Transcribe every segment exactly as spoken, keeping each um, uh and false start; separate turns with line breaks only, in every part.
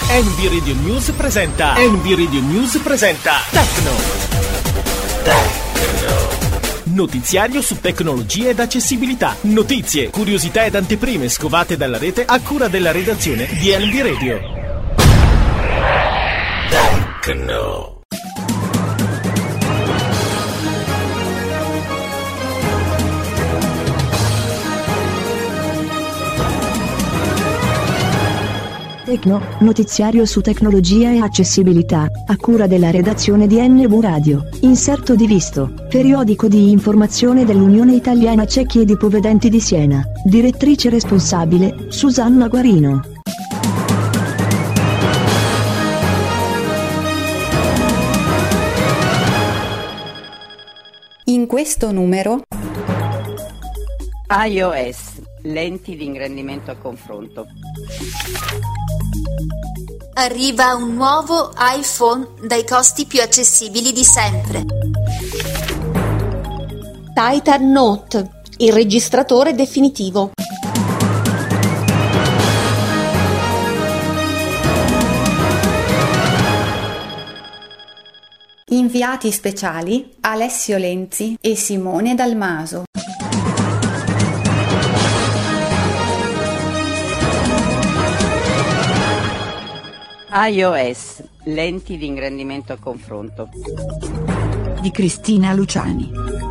N B Radio News presenta N B Radio News presenta Tecno. Tecno. Notiziario su tecnologia ed accessibilità. Notizie, curiosità ed anteprime scovate dalla rete a cura della redazione di N B Radio. Tecno.
Tecno, notiziario su tecnologia e accessibilità, a cura della redazione di N B Radio. Inserto di Visto, periodico di informazione dell'Unione Italiana Ciechi ed Ipovedenti di Siena. Direttrice responsabile, Susanna Guarino.
In questo numero
iOS, lenti di ingrandimento a confronto.
Arriva un nuovo iPhone dai costi più accessibili di sempre.
Titan Note, il registratore definitivo.
Inviati speciali Alessio Lenzi e Simone Dalmaso.
iOS, lenti di ingrandimento a confronto.
Di Cristina Luciani.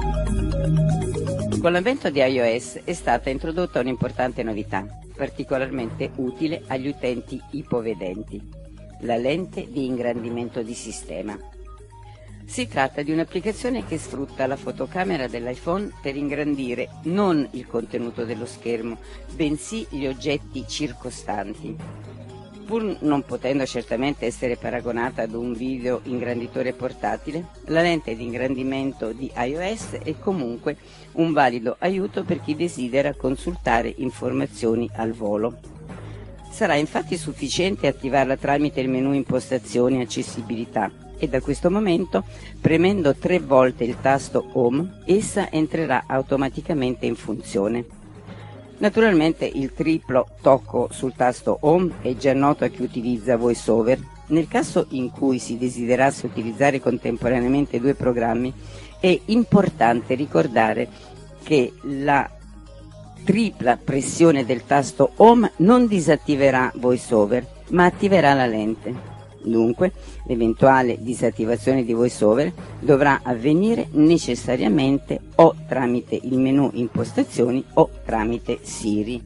Con l'avvento di iOS è stata introdotta un'importante novità, particolarmente utile agli utenti ipovedenti: la lente di ingrandimento di sistema. Si tratta di un'applicazione che sfrutta la fotocamera dell'iPhone per ingrandire non il contenuto dello schermo, bensì gli oggetti circostanti. Pur non potendo certamente essere paragonata ad un video ingranditore portatile, la lente di ingrandimento di iOS è comunque un valido aiuto per chi desidera consultare informazioni al volo. Sarà infatti sufficiente attivarla tramite il menu Impostazioni e Accessibilità e da questo momento, premendo tre volte il tasto Home, essa entrerà automaticamente in funzione. Naturalmente il triplo tocco sul tasto Home è già noto a chi utilizza VoiceOver. Nel caso in cui si desiderasse utilizzare contemporaneamente due programmi, è importante ricordare che la tripla pressione del tasto Home non disattiverà VoiceOver, ma attiverà la lente. Dunque, l'eventuale disattivazione di VoiceOver dovrà avvenire necessariamente o tramite il menu Impostazioni o tramite Siri.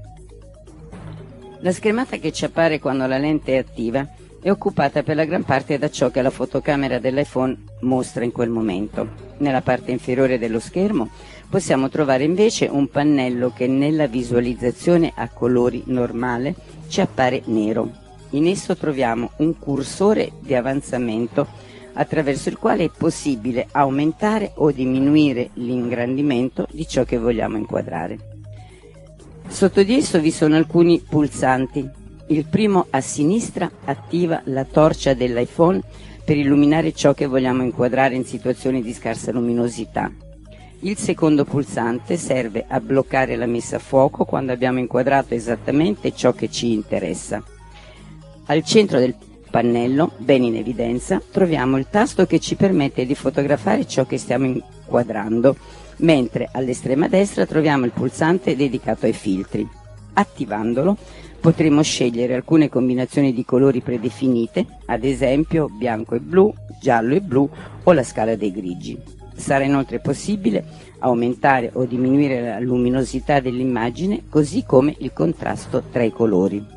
La schermata che ci appare quando la lente è attiva è occupata per la gran parte da ciò che la fotocamera dell'iPhone mostra in quel momento. Nella parte inferiore dello schermo possiamo trovare invece un pannello che nella visualizzazione a colori normale ci appare nero. In esso troviamo un cursore di avanzamento attraverso il quale è possibile aumentare o diminuire l'ingrandimento di ciò che vogliamo inquadrare. Sotto di esso vi sono alcuni pulsanti. Il primo a sinistra attiva la torcia dell'iPhone per illuminare ciò che vogliamo inquadrare in situazioni di scarsa luminosità. Il secondo pulsante serve a bloccare la messa a fuoco quando abbiamo inquadrato esattamente ciò che ci interessa. Al centro del pannello, ben in evidenza, troviamo il tasto che ci permette di fotografare ciò che stiamo inquadrando, mentre all'estrema destra troviamo il pulsante dedicato ai filtri. Attivandolo potremo scegliere alcune combinazioni di colori predefinite, ad esempio bianco e blu, giallo e blu o la scala dei grigi. Sarà inoltre possibile aumentare o diminuire la luminosità dell'immagine, così come il contrasto tra i colori.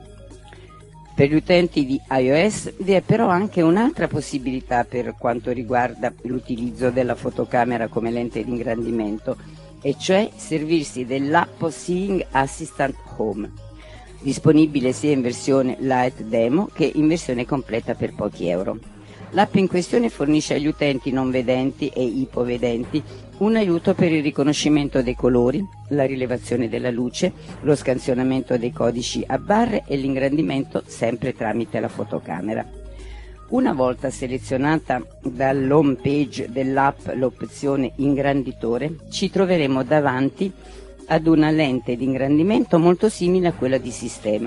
Per gli utenti di iOS vi è però anche un'altra possibilità per quanto riguarda l'utilizzo della fotocamera come lente di ingrandimento, e cioè servirsi dell'app Seeing Assistant Home, disponibile sia in versione Light Demo che in versione completa per pochi euro. L'app in questione fornisce agli utenti non vedenti e ipovedenti un aiuto per il riconoscimento dei colori, la rilevazione della luce, lo scansionamento dei codici a barre e l'ingrandimento sempre tramite la fotocamera. Una volta selezionata dall'home page dell'app l'opzione ingranditore, ci troveremo davanti ad una lente di ingrandimento molto simile a quella di sistema.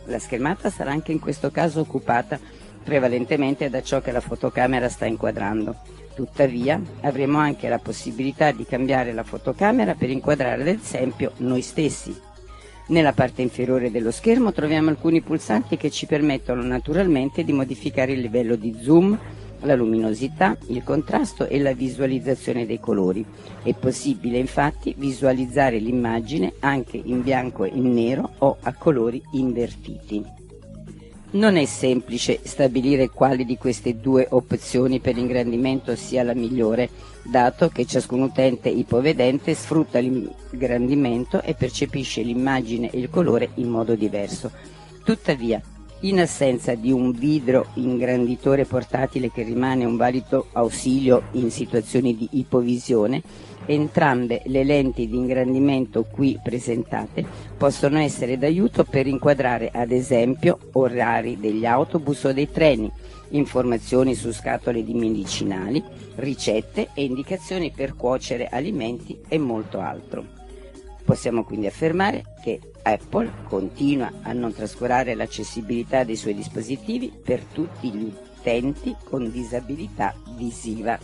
La schermata sarà anche in questo caso occupata prevalentemente da ciò che la fotocamera sta inquadrando. Tuttavia avremo anche la possibilità di cambiare la fotocamera per inquadrare ad esempio noi stessi. Nella parte inferiore dello schermo troviamo alcuni pulsanti che ci permettono naturalmente di modificare il livello di zoom, la luminosità, il contrasto e la visualizzazione dei colori. È possibile infatti visualizzare l'immagine anche in bianco e in nero o a colori invertiti. Non è semplice stabilire quale di queste due opzioni per ingrandimento sia la migliore, dato che ciascun utente ipovedente sfrutta l'ingrandimento e percepisce l'immagine e il colore in modo diverso. Tuttavia, in assenza di un vidro ingranditore portatile che rimane un valido ausilio in situazioni di ipovisione, entrambe le lenti di ingrandimento qui presentate possono essere d'aiuto per inquadrare ad esempio orari degli autobus o dei treni, informazioni su scatole di medicinali, ricette e indicazioni per cuocere alimenti e molto altro. Possiamo quindi affermare che Apple continua a non trascurare l'accessibilità dei suoi dispositivi per tutti gli utenti con disabilità visiva.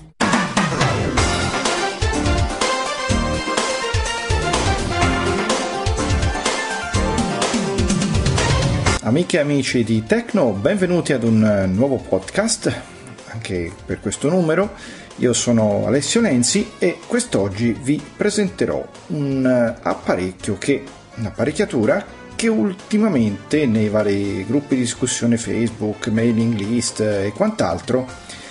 Amiche e amici di Tecno, benvenuti ad un nuovo podcast, anche per questo numero. Io sono Alessio Lenzi e quest'oggi vi presenterò un apparecchio che, un'apparecchiatura che ultimamente nei vari gruppi di discussione Facebook, mailing list e quant'altro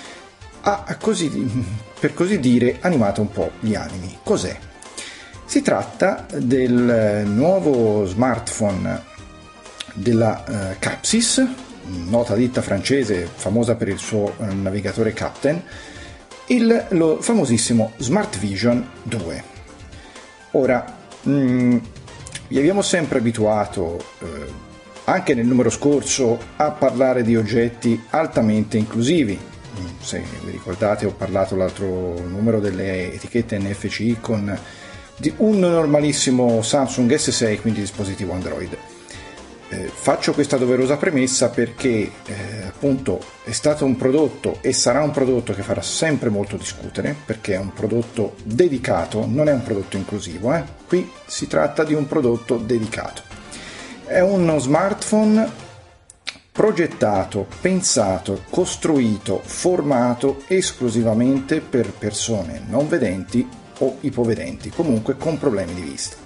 ha così, per così dire, animato un po' gli animi. Cos'è? Si tratta del nuovo smartphone della uh, Capsys, nota ditta francese famosa per il suo uh, navigatore Captain, il lo famosissimo Smart Vision due. Ora, mh, vi abbiamo sempre abituato, eh, anche nel numero scorso, a parlare di oggetti altamente inclusivi. Se vi ricordate, ho parlato l'altro numero delle etichette N F C con di un normalissimo Samsung S sei, quindi dispositivo Android. Eh, faccio questa doverosa premessa perché eh, appunto è stato un prodotto e sarà un prodotto che farà sempre molto discutere, perché è un prodotto dedicato, non è un prodotto inclusivo, eh? Qui si tratta di un prodotto dedicato. È uno smartphone progettato, pensato, costruito, formato esclusivamente per persone non vedenti o ipovedenti, comunque con problemi di vista.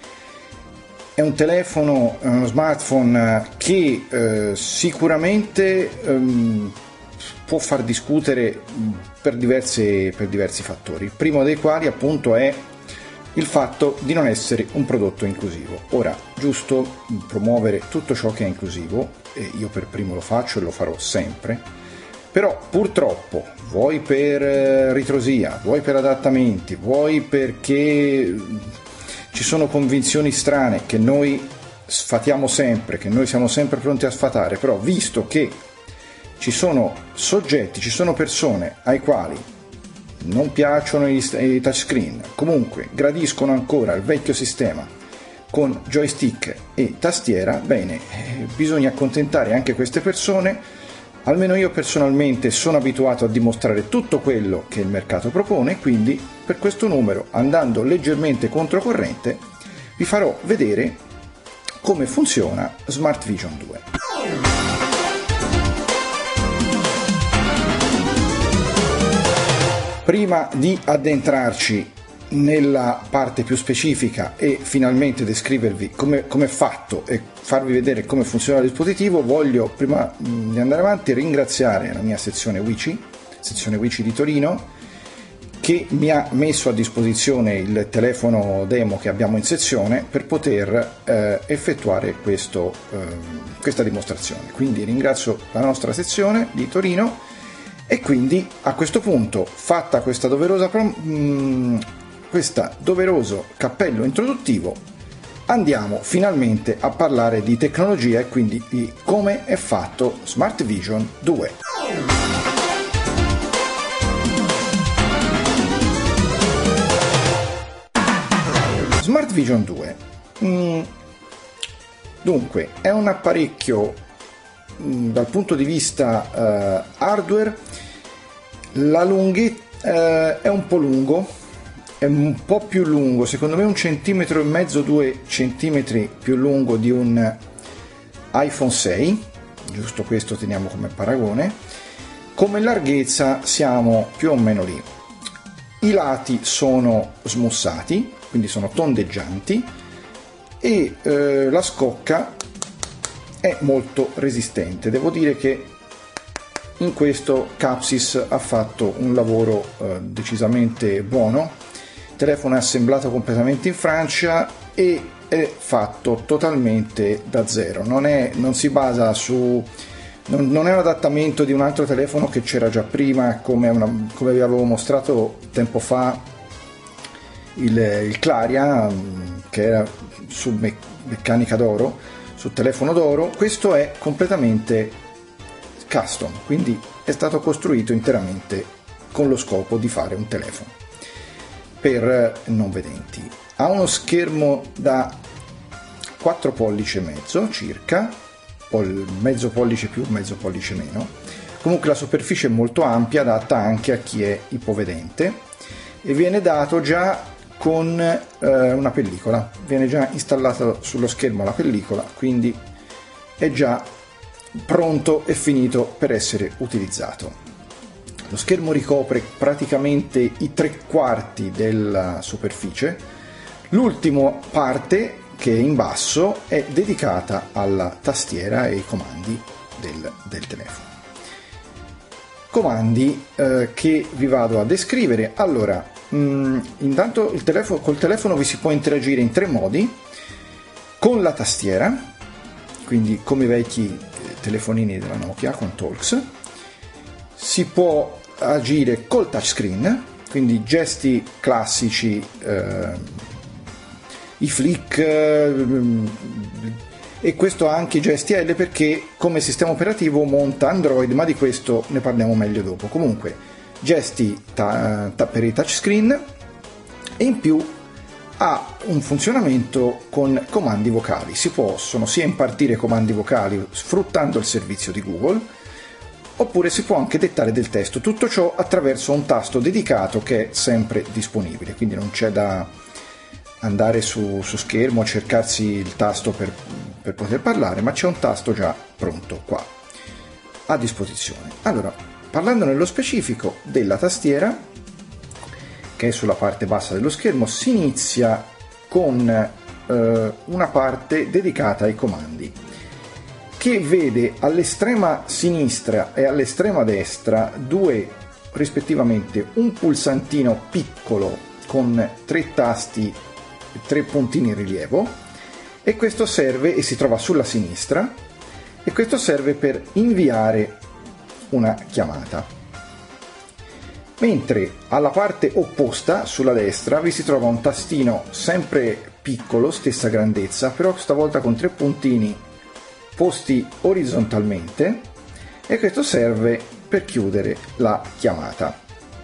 È un telefono, uno smartphone che eh, sicuramente ehm, può far discutere per, diverse, per diversi fattori. Il primo dei quali appunto è il fatto di non essere un prodotto inclusivo. Ora, giusto promuovere tutto ciò che è inclusivo, e io per primo lo faccio e lo farò sempre, però purtroppo, vuoi per ritrosia, vuoi per adattamenti, vuoi perché ci sono convinzioni strane che noi sfatiamo sempre, che noi siamo sempre pronti a sfatare, però visto che ci sono soggetti, ci sono persone ai quali non piacciono i, i touchscreen, comunque gradiscono ancora il vecchio sistema con joystick e tastiera, bene, eh, bisogna accontentare anche queste persone. Almeno io personalmente sono abituato a dimostrare tutto quello che il mercato propone, quindi per questo numero, andando leggermente controcorrente, vi farò vedere come funziona Smart Vision due. Prima di addentrarci nella parte più specifica e finalmente descrivervi come, come è fatto e farvi vedere come funziona il dispositivo, voglio, prima di andare avanti, ringraziare la mia sezione Wici, sezione Wici di Torino, che mi ha messo a disposizione il telefono demo che abbiamo in sezione per poter eh, effettuare questo, eh, questa dimostrazione. Quindi ringrazio la nostra sezione di Torino e quindi a questo punto, fatta questa doverosa mh, questo doveroso cappello introduttivo, andiamo finalmente a parlare di tecnologia e quindi di come è fatto Smart Vision due. Smart Vision due. Mm, Dunque, è un apparecchio mh, dal punto di vista uh, hardware, la lunghezza uh, è un po' lungo, è un po' più lungo, secondo me un centimetro e mezzo, due centimetri più lungo di un iPhone sei, giusto questo teniamo come paragone. Come larghezza siamo più o meno lì. I lati sono smussati, quindi sono tondeggianti, e eh, la scocca è molto resistente. Devo dire che in questo Capsys ha fatto un lavoro eh, decisamente buono. Il telefono è assemblato completamente in Francia e è fatto totalmente da zero, non, è, non si basa su non, non è un adattamento di un altro telefono che c'era già prima, come, una, come vi avevo mostrato tempo fa il, il Claria, che era su me, meccanica d'oro, su telefono d'oro. Questo è completamente custom, quindi è stato costruito interamente con lo scopo di fare un telefono per non vedenti. Ha uno schermo da quattro pollici e mezzo circa, pol- mezzo pollice più, mezzo pollice meno. Comunque la superficie è molto ampia, adatta anche a chi è ipovedente, e viene dato già con eh, una pellicola, viene già installata sullo schermo la pellicola, quindi è già pronto e finito per essere utilizzato. Lo schermo ricopre praticamente i tre quarti della superficie. L'ultima parte, che è in basso, è dedicata alla tastiera e ai comandi del, del telefono. Comandi eh, che vi vado a descrivere. Allora, mh, intanto il telefono, col telefono vi si può interagire in tre modi: con la tastiera, quindi come i vecchi telefonini della Nokia con Talks. Si può agire col touchscreen, quindi gesti classici, eh, i flick, eh, e questo ha anche i gesti L, perché come sistema operativo monta Android, ma di questo ne parliamo meglio dopo. Comunque gesti ta- ta- per i touchscreen, e in più ha un funzionamento con comandi vocali. Si possono sia impartire comandi vocali sfruttando il servizio di Google, oppure si può anche dettare del testo. Tutto ciò attraverso un tasto dedicato che è sempre disponibile, quindi non c'è da andare su, su schermo a cercarsi il tasto per, per poter parlare, ma c'è un tasto già pronto qua a disposizione. Allora, parlando nello specifico della tastiera, che è sulla parte bassa dello schermo, si inizia con eh, una parte dedicata ai comandi, che vede all'estrema sinistra e all'estrema destra due, rispettivamente, un pulsantino piccolo con tre tasti e tre puntini in rilievo, e questo serve, e si trova sulla sinistra, e questo serve per inviare una chiamata. Mentre alla parte opposta, sulla destra, vi si trova un tastino sempre piccolo, stessa grandezza, però stavolta con tre puntini posti orizzontalmente, e questo serve per chiudere la chiamata.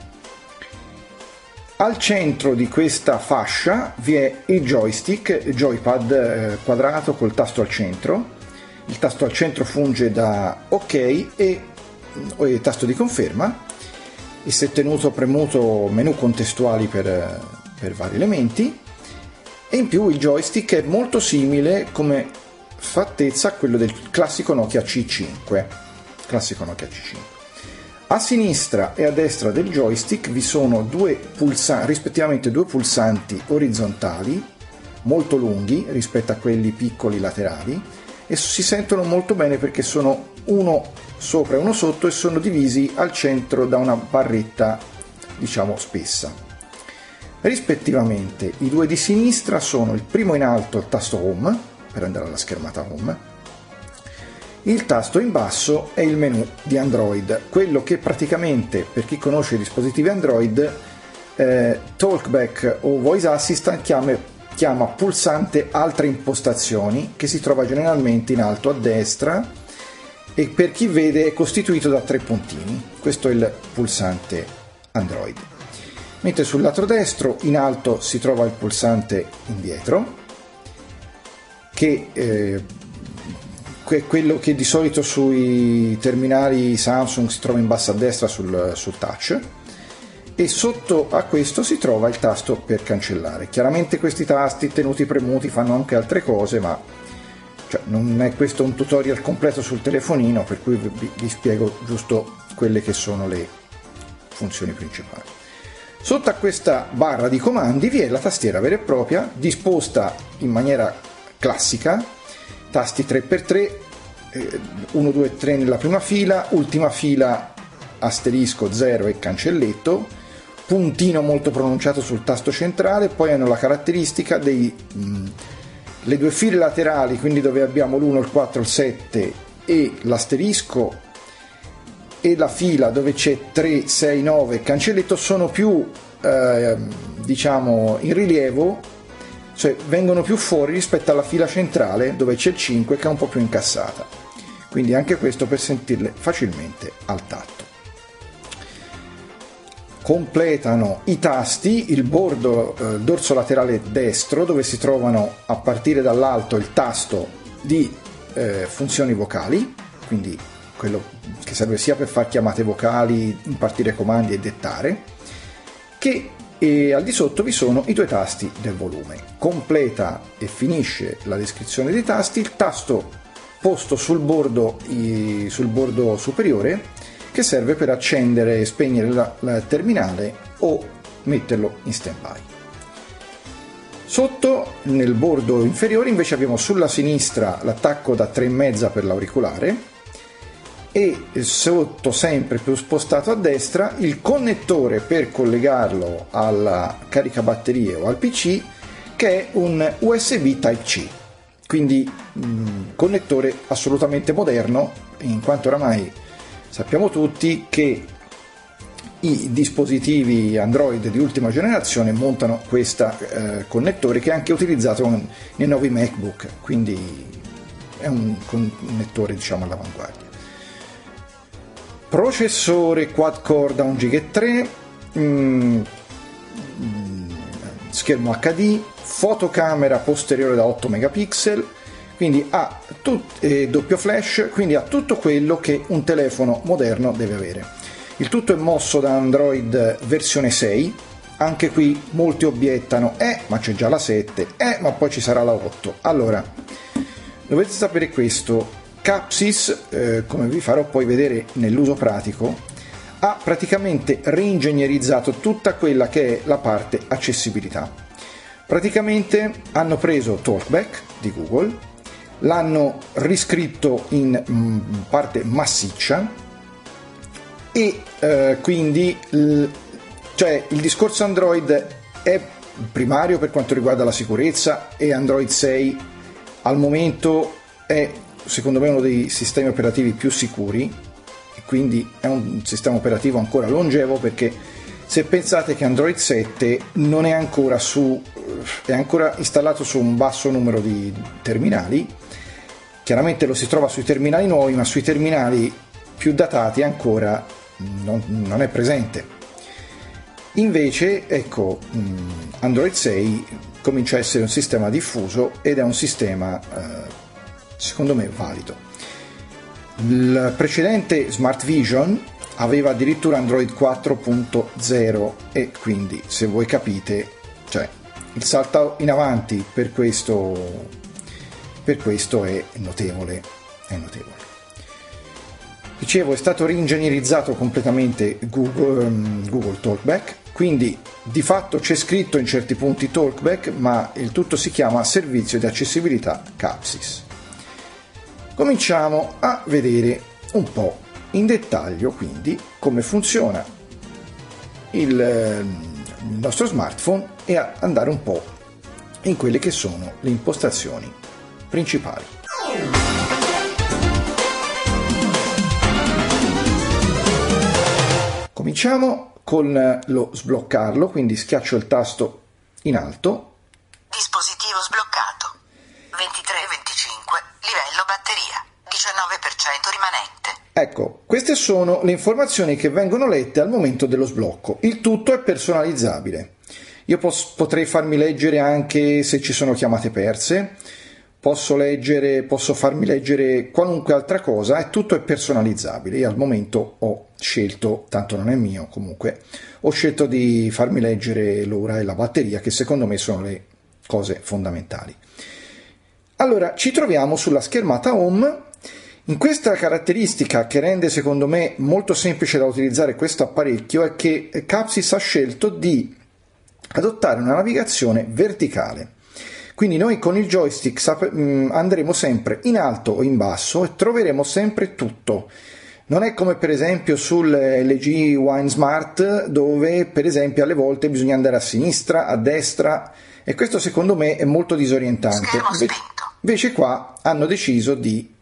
Al centro di questa fascia vi è il joystick, il joypad eh, quadrato col tasto al centro. Il tasto al centro funge da ok e, e tasto di conferma, e se tenuto premuto menu contestuali per, per vari elementi, e in più il joystick è molto simile come fattezza a quello del classico Nokia C cinque. Classico Nokia C cinque. A sinistra e a destra del joystick vi sono due pulsanti, rispettivamente due pulsanti orizzontali molto lunghi rispetto a quelli piccoli laterali, e si sentono molto bene perché sono uno sopra e uno sotto, e sono divisi al centro da una barretta, diciamo, spessa. Rispettivamente i due di sinistra sono il primo in alto, il tasto home per andare alla schermata home, il tasto in basso è il menu di Android, quello che praticamente, per chi conosce i dispositivi Android, eh, Talkback o Voice Assistant chiama, chiama pulsante altre impostazioni, che si trova generalmente in alto a destra, e per chi vede è costituito da tre puntini. Questo è il pulsante Android. Mentre sul lato destro in alto si trova il pulsante indietro, che eh, que- quello che di solito sui terminali Samsung si trova in basso a destra sul, sul touch, e sotto a questo si trova il tasto per cancellare. Chiaramente questi tasti tenuti premuti fanno anche altre cose, ma cioè, non è questo un tutorial completo sul telefonino, per cui vi, vi spiego giusto quelle che sono le funzioni principali. Sotto a questa barra di comandi vi è la tastiera vera e propria, disposta in maniera classica, tasti tre per tre, uno, due, tre nella prima fila, ultima fila asterisco, zero e cancelletto, puntino molto pronunciato sul tasto centrale, poi hanno la caratteristica dei mh, le due file laterali, quindi dove abbiamo l'uno, il quattro, il sette e l'asterisco, e la fila dove c'è tre, sei, nove e cancelletto sono più eh, diciamo in rilievo, cioè vengono più fuori rispetto alla fila centrale dove c'è il cinque, che è un po' più incassata, quindi anche questo per sentirle facilmente al tatto. Completano i tasti il bordo eh, dorso laterale destro, dove si trovano a partire dall'alto il tasto di eh, funzioni vocali, quindi quello che serve sia per fare chiamate vocali, impartire comandi e dettare, che e al di sotto vi sono i due tasti del volume. Completa e finisce la descrizione dei tasti il tasto posto sul bordo, i, sul bordo superiore, che serve per accendere e spegnere la, la terminale o metterlo in stand-by. Sotto, nel bordo inferiore, invece abbiamo sulla sinistra l'attacco da tre virgola cinque per l'auricolare, e sotto, sempre più spostato a destra, il connettore per collegarlo alla caricabatterie o al P C, che è un U S B Type-C, quindi mh, connettore assolutamente moderno, in quanto oramai sappiamo tutti che i dispositivi Android di ultima generazione montano questo eh, connettore, che è anche utilizzato nei nuovi MacBook, quindi è un connettore, diciamo, all'avanguardia. Processore quad-core da uno virgola tre giga, mm, schermo H D, fotocamera posteriore da otto megapixel, quindi ha tut- eh, doppio flash, quindi ha tutto quello che un telefono moderno deve avere. Il tutto è mosso da Android versione sei, anche qui molti obiettano, eh ma c'è già la sette, eh ma poi ci sarà la otto. Allora, dovete sapere questo, Capsys, eh, come vi farò poi vedere nell'uso pratico, ha praticamente reingegnerizzato tutta quella che è la parte accessibilità. Praticamente hanno preso TalkBack di Google, l'hanno riscritto in mh, parte massiccia, e eh, quindi l- cioè il discorso Android è primario per quanto riguarda la sicurezza, e Android sei al momento è secondo me uno dei sistemi operativi più sicuri, e quindi è un sistema operativo ancora longevo, perché se pensate che Android sette non è ancora su è ancora installato su un basso numero di terminali, chiaramente lo si trova sui terminali nuovi, ma sui terminali più datati ancora non, non è presente. Invece, ecco, Android sei comincia a essere un sistema diffuso, ed è un sistema eh, secondo me valido. Il precedente Smart Vision aveva addirittura Android quattro punto zero, e quindi, se voi capite, cioè il salto in avanti per questo per questo è notevole, è notevole. Dicevo, è stato reingegnerizzato completamente Google, um, Google TalkBack, quindi di fatto c'è scritto in certi punti TalkBack, ma il tutto si chiama Servizio di Accessibilità Capsys. Cominciamo a vedere un po' in dettaglio quindi come funziona il, il nostro smartphone, e a andare un po' in quelle che sono le impostazioni principali. Cominciamo con lo sbloccarlo, quindi schiaccio il tasto in alto.
Dispositivo sbloccato. ventitré venticinque, livello batteria, diciannove per cento rimanente.
Ecco, queste sono le informazioni che vengono lette al momento dello sblocco. Il tutto è personalizzabile. Io pos- potrei farmi leggere anche se ci sono chiamate perse, posso leggere, posso farmi leggere qualunque altra cosa, e tutto è personalizzabile. Io al momento ho scelto, tanto non è mio comunque, ho scelto di farmi leggere l'ora e la batteria, che secondo me sono le cose fondamentali. Allora, ci troviamo sulla schermata home. In questa caratteristica che rende secondo me molto semplice da utilizzare questo apparecchio è che Capsys ha scelto di adottare una navigazione verticale. Quindi noi con il joystick andremo sempre in alto o in basso e troveremo sempre tutto. Non è come per esempio sul L G Wine Smart, dove per esempio alle volte bisogna andare a sinistra, a destra, e questo secondo me è molto disorientante. Invece qua hanno deciso di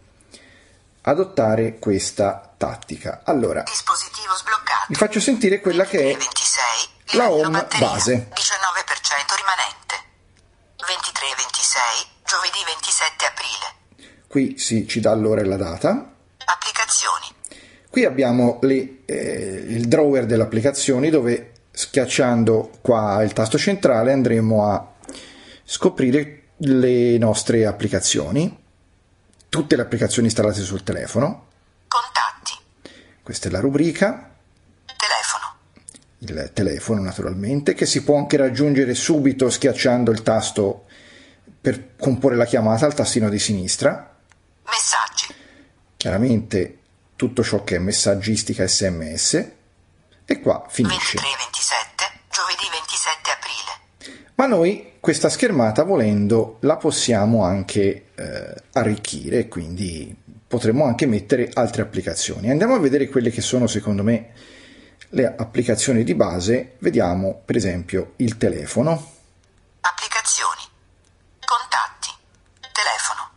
adottare questa tattica. Allora,
dispositivo sbloccato.
vi faccio sentire quella che è
ventisei,
la
livello
home
batteria,
base.
diciannove per cento rimanente. ventitré ventisei, giovedì ventisette aprile.
Qui si ci dà l'ora e la data.
Applicazioni.
Qui abbiamo le, eh, il drawer delle applicazioni, dove schiacciando qua il tasto centrale andremo a scoprire le nostre applicazioni, tutte le applicazioni installate sul telefono.
Contatti.
Questa è la rubrica.
Telefono.
Il telefono naturalmente, che si può anche raggiungere subito schiacciando il tasto per comporre la chiamata, al tastino di sinistra.
Messaggi.
Chiaramente tutto ciò che è messaggistica S M S, e qua finisce.
ventitré ventisette, giovedì ventisette aprile.
Ma noi questa schermata, volendo, la possiamo anche eh, arricchire, quindi potremmo anche mettere altre applicazioni. Andiamo a vedere quelle che sono secondo me le applicazioni di base. Vediamo per esempio il telefono.
Applicazioni. Contatti. Telefono.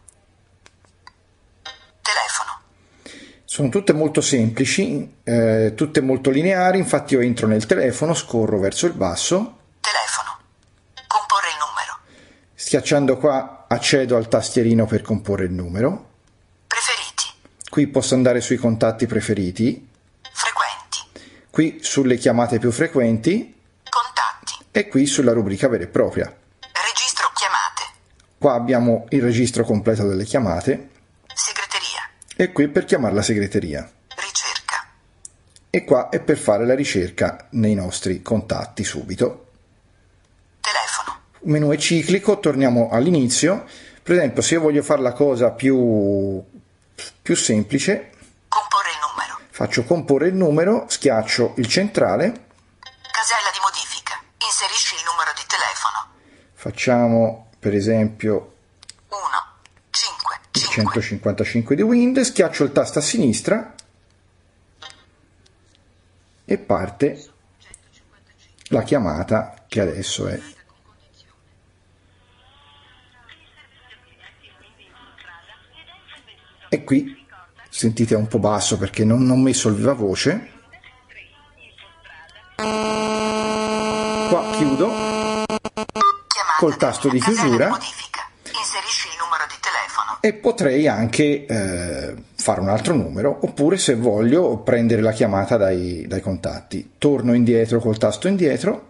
Telefono.
Sono tutte molto semplici, eh, tutte molto lineari. Infatti io entro nel telefono, scorro verso il basso.
Telefono. Comporre il numero.
Schiacciando qua accedo al tastierino per comporre il numero.
Preferiti.
Qui posso andare sui contatti preferiti.
Frequenti.
Qui sulle chiamate più frequenti.
Contatti.
E qui sulla rubrica vera e propria.
Registro chiamate.
Qua abbiamo il registro completo delle chiamate.
Segreteria.
E qui per chiamare la segreteria.
Ricerca.
E qua è per fare la ricerca nei nostri contatti subito.
Telefono.
Il menu è ciclico, torniamo all'inizio. Per esempio, se io voglio fare la cosa più, più semplice,
comporre il numero.
Faccio comporre il numero, schiaccio il centrale.
Casella di modifica. Inserisci il numero di telefono.
Facciamo per esempio
uno, cinque,
il centocinquantacinque di Wind, schiaccio il tasto a sinistra e parte la chiamata, che adesso è e qui sentite è un po' basso perché non ho messo il viva voce. Qua chiudo col tasto di chiusura.
Inserisci il numero di telefono.
E potrei anche eh, fare un altro numero, oppure se voglio prendere la chiamata dai, dai contatti. Torno indietro col tasto indietro.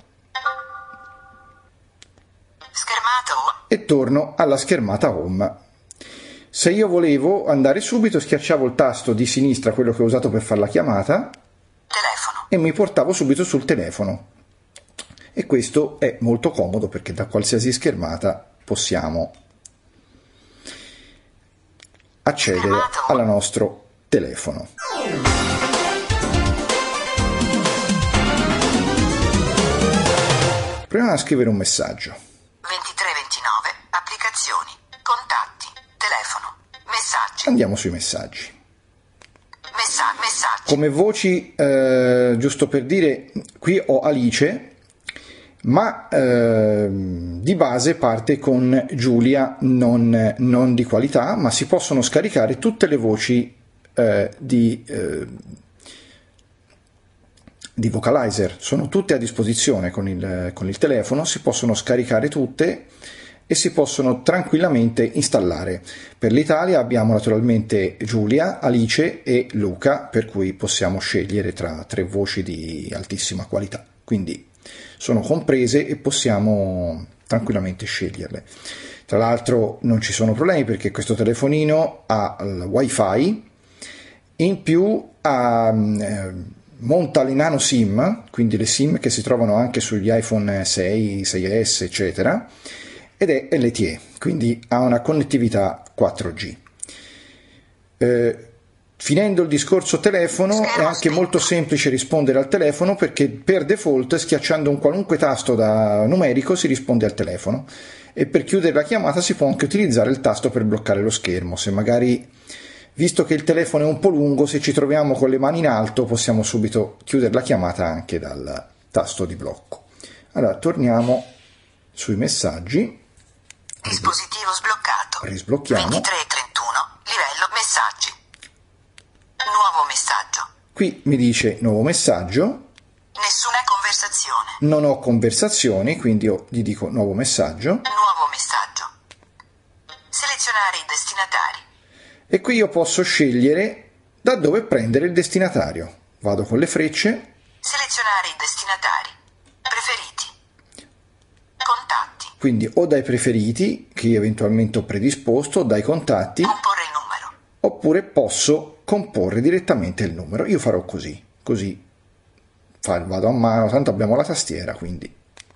Schermata
e torno alla schermata home. Se io volevo andare subito, schiacciavo il tasto di sinistra, quello che ho usato per fare la chiamata,
telefono,
e mi portavo subito sul telefono. E questo è molto comodo perché da qualsiasi schermata possiamo accedere al nostro telefono. Proviamo a scrivere un messaggio.
ventitré ventinove, applicazioni, contatti, telefono, messaggi.
Andiamo sui messaggi.
Messa- messaggi.
Come voci, eh, giusto per dire, qui ho Alice, ma eh, di base parte con Giulia, non, non di qualità, ma si possono scaricare tutte le voci eh, di, eh, di Vocalizer, sono tutte a disposizione con il, con il telefono, si possono scaricare tutte e si possono tranquillamente installare. Per l'Italia abbiamo naturalmente Giulia, Alice e Luca, per cui possiamo scegliere tra tre voci di altissima qualità, quindi sono comprese e possiamo tranquillamente sceglierle. Tra l'altro non ci sono problemi perché questo telefonino ha il wifi, in più ha, eh, monta le nano SIM, quindi le SIM che si trovano anche sugli iPhone sei, sei S eccetera, ed è L T E, quindi ha una connettività quattro G. Eh, finendo il discorso telefono, è anche molto semplice rispondere al telefono perché per default schiacciando un qualunque tasto da numerico si risponde al telefono, e per chiudere la chiamata si può anche utilizzare il tasto per bloccare lo schermo. Se magari, visto che il telefono è un po' lungo, se ci troviamo con le mani in alto possiamo subito chiudere la chiamata anche dal tasto di blocco. Allora torniamo sui messaggi.
Dispositivo sbloccato.
Risblocchiamo.
ventitré e trentuno, livello messaggi. Nuovo messaggio.
Qui mi dice nuovo messaggio.
Nessuna conversazione.
Non ho conversazioni, quindi io gli dico nuovo messaggio.
Nuovo messaggio. Selezionare i destinatari.
E qui io posso scegliere da dove prendere il destinatario. Vado con le frecce.
Selezionare i destinatari. Preferiti. Contatti.
Quindi o dai preferiti, che io eventualmente ho predisposto, o dai contatti.
Comporre il numero.
Oppure posso comporre direttamente il numero. Io farò così, così vado a mano, tanto abbiamo la tastiera, quindi.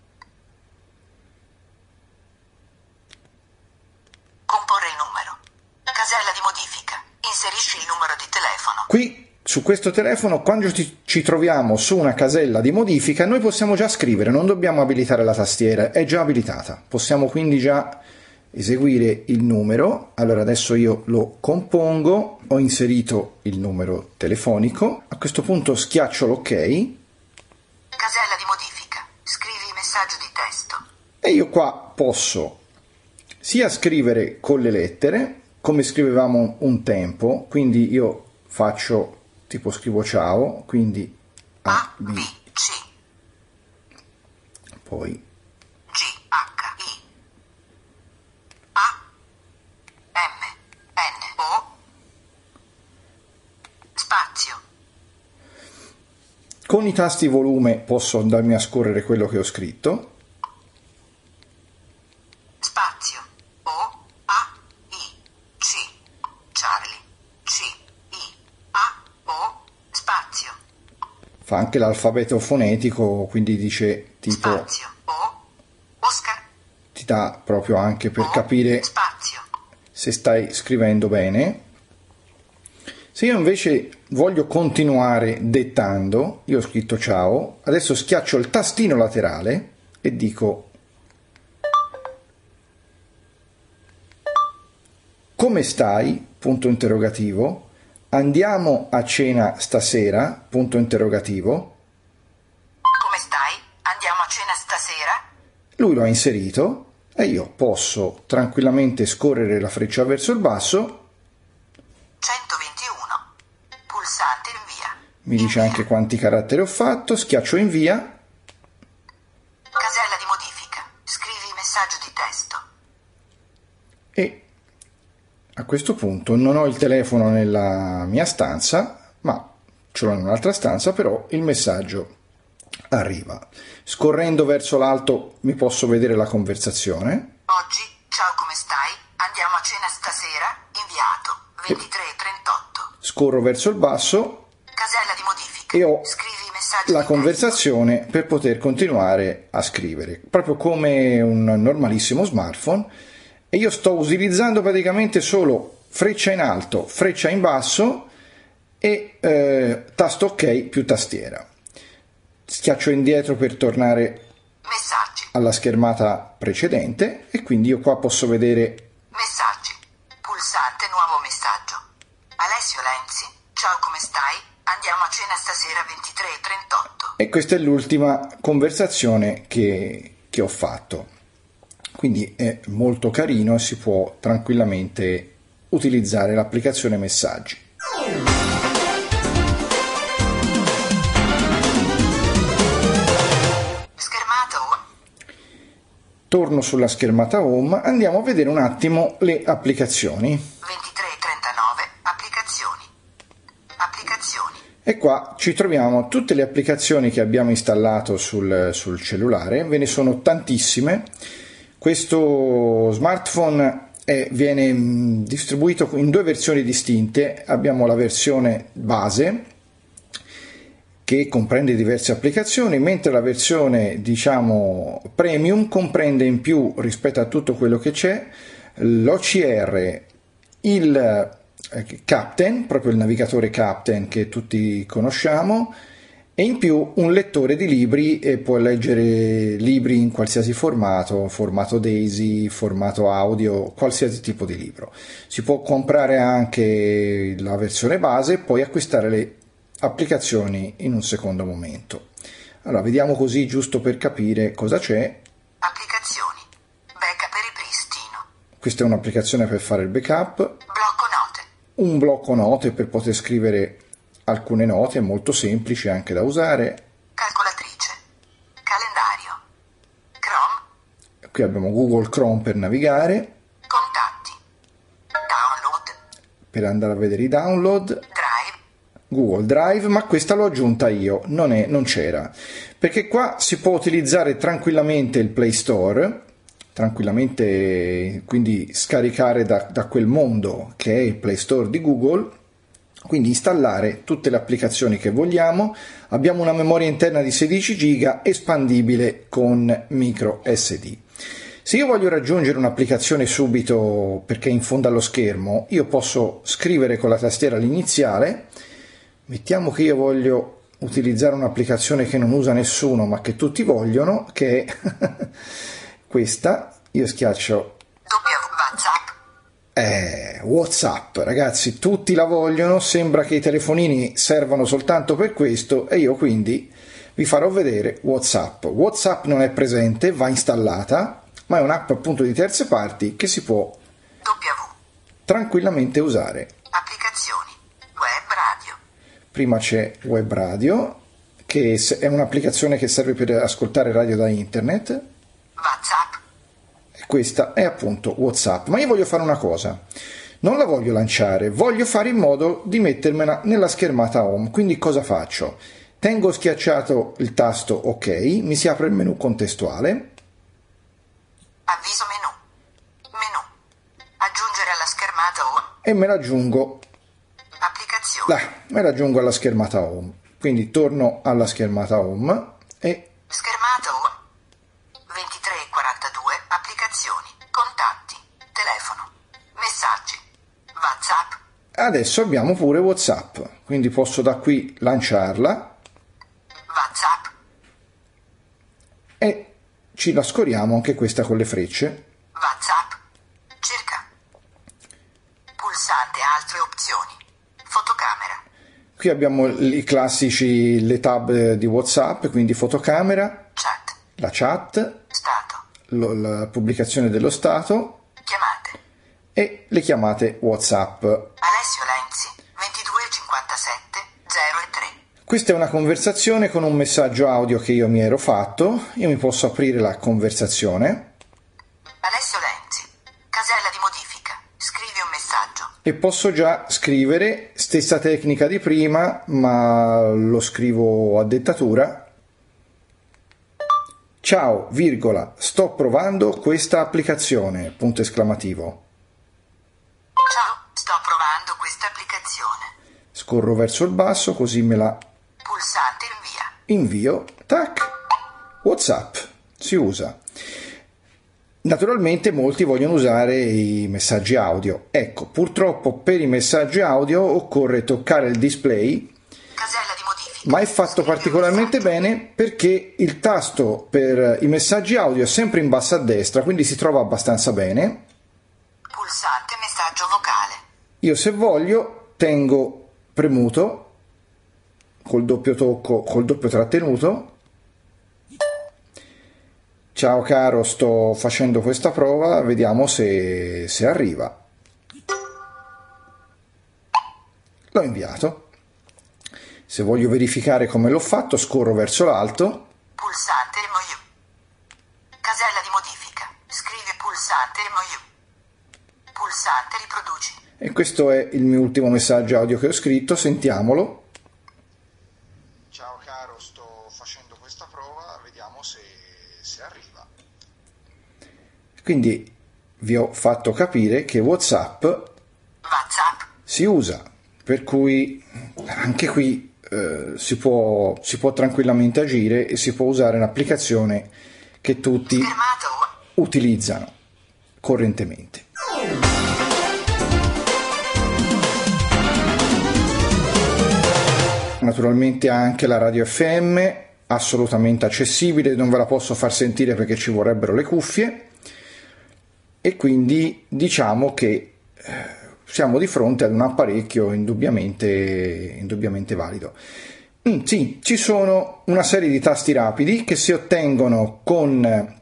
Comporre il numero. Casella di modifica. Inserisci il numero di telefono.
Qui su questo telefono, quando ci, ci troviamo su una casella di modifica, noi possiamo già scrivere, non dobbiamo abilitare la tastiera, è già abilitata. Possiamo quindi già eseguire il numero. Allora adesso io lo compongo, ho inserito il numero telefonico, a questo punto schiaccio l'ok.
Casella di modifica. Scrivi messaggio di testo.
E io qua posso sia scrivere con le lettere, come scrivevamo un tempo, quindi io faccio, tipo scrivo ciao, quindi A, B,
C,
poi
G, H, I, A, M, N, O, spazio.
Con i tasti volume posso andarmi a scorrere quello che ho scritto.
Spazio. O, A, I, C, Charlie, C, I, A, O, spazio.
Fa anche l'alfabeto fonetico, quindi dice tipo...
Spazio. O, Oscar.
Ti dà proprio anche per
o,
capire
spazio.
se stai scrivendo bene. Se io invece voglio continuare dettando, io ho scritto ciao, adesso schiaccio il tastino laterale e dico come stai? Punto interrogativo. Andiamo a cena stasera? Punto interrogativo.
Come stai? Andiamo a cena stasera?
Lui lo ha inserito e io posso tranquillamente scorrere la freccia verso il basso.
centoventuno. Pulsante invia.
Mi dice anche quanti caratteri ho fatto, schiaccio invia.
Casella di modifica. Scrivi messaggio di testo.
E a questo punto non ho il telefono nella mia stanza, ma ce l'ho in un'altra stanza, però il messaggio arriva. Scorrendo verso l'alto mi posso vedere la conversazione.
Oggi, ciao come stai? Andiamo a cena stasera? Inviato. ventitré e trentotto.
Scorro verso il basso.
Casella di modifica.
E ho
Scrivi messaggio
la
di
conversazione per poter continuare a scrivere, proprio come un normalissimo smartphone. E io sto utilizzando praticamente solo freccia in alto, freccia in basso e eh, tasto ok più tastiera. Schiaccio indietro per tornare
Messaggi.
alla schermata precedente e quindi io qua posso vedere
Messaggi. Pulsante nuovo messaggio. Alessio Lenzi, ciao come stai? Andiamo a cena stasera ventitré e trentotto.
e questa è l'ultima conversazione che, che ho fatto. Quindi è molto carino e si può tranquillamente utilizzare l'applicazione messaggi.
Schermata home.
Torno sulla schermata home, andiamo a vedere un attimo le applicazioni.
ventitré e trentanove. Applicazioni. Applicazioni.
E qua ci troviamo tutte le applicazioni che abbiamo installato sul, sul cellulare, ve ne sono tantissime. Questo smartphone è, viene mh, distribuito in due versioni distinte. Abbiamo la versione base, che comprende diverse applicazioni, mentre la versione, diciamo, premium comprende in più, rispetto a tutto quello che c'è, l'O C R, il Captain, proprio il navigatore Captain che tutti conosciamo, e in più un lettore di libri, e può leggere libri in qualsiasi formato, formato Daisy, formato audio, qualsiasi tipo di libro. Si può comprare anche la versione base e poi acquistare le applicazioni in un secondo momento. Allora, vediamo così, giusto per capire cosa c'è.
Applicazioni. Backup e ripristino.
Questa è un'applicazione per fare il backup.
Blocco note.
Un blocco note per poter scrivere alcune note, è molto semplice anche da usare.
Calcolatrice. Calendario. Chrome.
Qui abbiamo Google Chrome per navigare.
Contatti. Download.
Per andare a vedere i download.
Drive.
Google Drive, ma questa l'ho aggiunta io, non, è, non c'era. Perché qua si può utilizzare tranquillamente il Play Store, tranquillamente, quindi scaricare da, da quel mondo che è il Play Store di Google, quindi installare tutte le applicazioni che vogliamo. Abbiamo una memoria interna di sedici giga espandibile con micro S D. Se io voglio raggiungere un'applicazione subito perché è in fondo allo schermo, io posso scrivere con la tastiera l'iniziale. Mettiamo che io voglio utilizzare un'applicazione che non usa nessuno ma che tutti vogliono, che è questa. Io schiaccio
WhatsApp.
Eh, WhatsApp, ragazzi, tutti la vogliono, sembra che i telefonini servano soltanto per questo, e io quindi vi farò vedere WhatsApp. WhatsApp non è presente, va installata, ma è un'app appunto di terze parti che si può
W.
tranquillamente usare.
Applicazioni. Web radio.
Prima c'è Web Radio, che è un'applicazione che serve per ascoltare radio da internet.
WhatsApp.
Questa è appunto WhatsApp, ma io voglio fare una cosa, non la voglio lanciare, voglio fare in modo di mettermela nella schermata home. Quindi cosa faccio? Tengo schiacciato il tasto OK, mi si apre il menu contestuale.
Avviso menu. Menu. Aggiungere alla schermata home.
E me la aggiungo.
Applicazioni.
Là, me la aggiungo alla schermata home. Quindi torno alla schermata home e...
Schermata home. ventitré e quarantadue. Applicazioni. Contatti. Telefono. Messaggi. WhatsApp.
Adesso abbiamo pure WhatsApp, quindi posso da qui lanciarla.
WhatsApp.
E ci la scorriamo anche questa con le frecce.
WhatsApp. Cerca. Pulsante altre opzioni. Fotocamera.
Qui abbiamo i classici, le tab di WhatsApp, quindi fotocamera,
Chat.
la chat,
Stato.
lo- la pubblicazione dello stato
Chiamate.
e le chiamate WhatsApp.
Alessio Lenzi. ventidue cinquantasette zero e tre.
Questa è una conversazione con un messaggio audio che io mi ero fatto. Io mi posso aprire la conversazione
Alessio Lenzi. Casella di modifica. Scrivi un messaggio.
e posso già scrivere, stessa tecnica di prima, ma lo scrivo a dettatura. Ciao, virgola, sto provando questa applicazione, punto esclamativo.
Ciao, sto provando questa applicazione.
Scorro verso il basso, così me la
Pulsante invia.
invio. Tac, WhatsApp, si usa. Naturalmente molti vogliono usare i messaggi audio. Ecco, purtroppo per i messaggi audio occorre toccare il display,
Casella di modifica.
ma è fatto particolarmente bene perché il tasto per i messaggi audio è sempre in basso a destra, quindi si trova abbastanza bene.
Pulsante messaggio vocale.
Io, se voglio, tengo premuto col doppio tocco, col doppio trattenuto. Ciao caro, sto facendo questa prova, vediamo se, se arriva. L'ho inviato. Se voglio verificare come l'ho fatto, scorro verso l'alto.
Pulsante Emoyu. Casella di modifica. Scrivi pulsante Emoyu. Pulsante riproduci.
E questo è il mio ultimo messaggio audio che ho scritto, sentiamolo. Ciao caro, sto facendo questa prova, vediamo se, se arriva. Quindi vi ho fatto capire che WhatsApp,
WhatsApp
si usa, per cui anche qui eh, si può, si può tranquillamente agire e si può usare un'applicazione che tutti
schermato
utilizzano correntemente. Naturalmente anche la radio F M, assolutamente accessibile, non ve la posso far sentire perché ci vorrebbero le cuffie, e quindi diciamo che eh, siamo di fronte ad un apparecchio indubbiamente, indubbiamente valido. Mm, sì, ci sono una serie di tasti rapidi che si ottengono con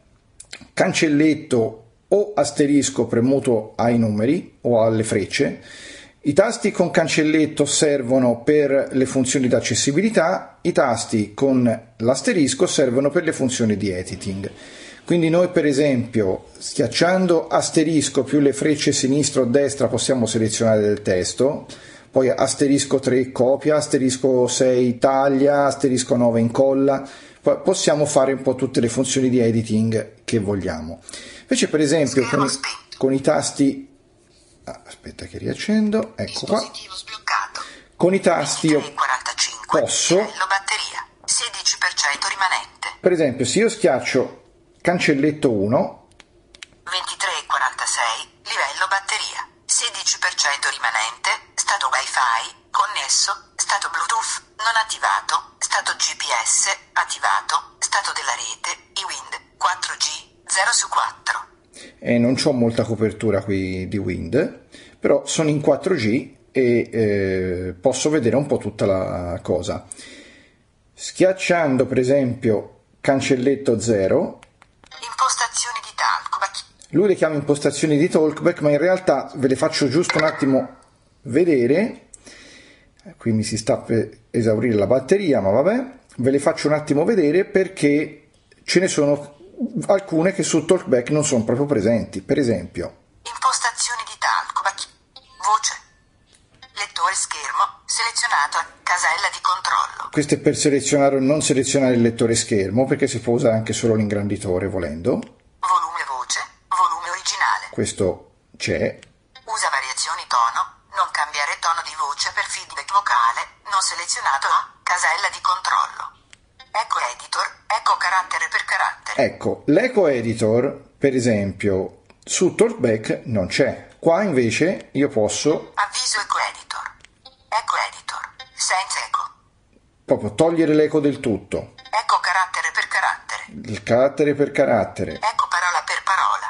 cancelletto o asterisco premuto ai numeri o alle frecce. I tasti con cancelletto servono per le funzioni di accessibilità, i tasti con l'asterisco servono per le funzioni di editing. Quindi noi per esempio schiacciando asterisco più le frecce sinistra o destra possiamo selezionare del testo, poi asterisco tre copia, asterisco sei taglia, asterisco nove incolla, poi possiamo fare un po' tutte le funzioni di editing che vogliamo. Invece per esempio con i, con i tasti Ah, aspetta che riaccendo, ecco qua. Con i tasti io posso,
batteria, sedici per cento rimanente.
per esempio se io schiaccio cancelletto uno,
ventitré virgola quarantasei, livello batteria, sedici per cento rimanente, stato wifi, connesso, stato Bluetooth, non attivato, stato G P S, attivato, stato della rete, I W I N D, quattro G, zero su quattro.
e non c'ho molta copertura qui di Wind, però sono in quattro G e eh, posso vedere un po' tutta la cosa. Schiacciando per esempio cancelletto zero,
impostazioni di talkback,
lui le chiama impostazioni di talkback, ma in realtà ve le faccio giusto un attimo vedere. Qui mi si sta per esaurire la batteria, ma vabbè, ve le faccio un attimo vedere perché ce ne sono alcune che su talkback non sono proprio presenti. Per esempio
impostazioni di talkback, voce, lettore schermo, selezionato a casella di controllo.
questo è per selezionare o non selezionare il lettore schermo, perché si può usare anche solo l'ingranditore volendo.
Volume voce, volume originale.
Questo c'è.
Usa variazioni tono, non cambiare tono di voce per feedback vocale, non selezionato a casella di controllo. Eco editor, eco carattere per carattere.
Ecco, l'eco editor, per esempio, su talkback non c'è. Qua invece io posso
avviso eco editor. Eco editor, senza eco.
proprio togliere l'eco del tutto.
Eco carattere per carattere.
Il carattere per carattere.
Eco parola per parola.